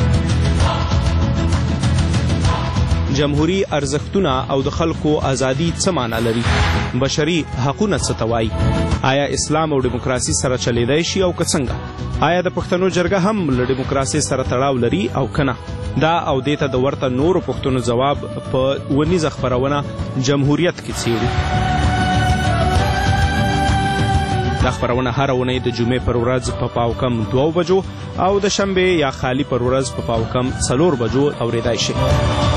جمهوری ارزښتونه او د خلکو ازادي څه معنا لري؟ بشري حقونه څه ته وایي؟ آیا اسلام او دیموکراسي سره چلیدای شي او که څنګه؟ آیا د پښتنو جرګه هم له دیموکراسي سره تړاو لري او کنه؟ دا او دې ته د ورته نورو پښتنو جواب په ونیزه خپرونه جمهوریت کې څیړو. دا خپرونه هر اونۍ د جمعې پر ورځ په پاو کم دوه بجو او د شنبې یا خالی پر ورځ په پاو کم څلور بجو اورېدای شي.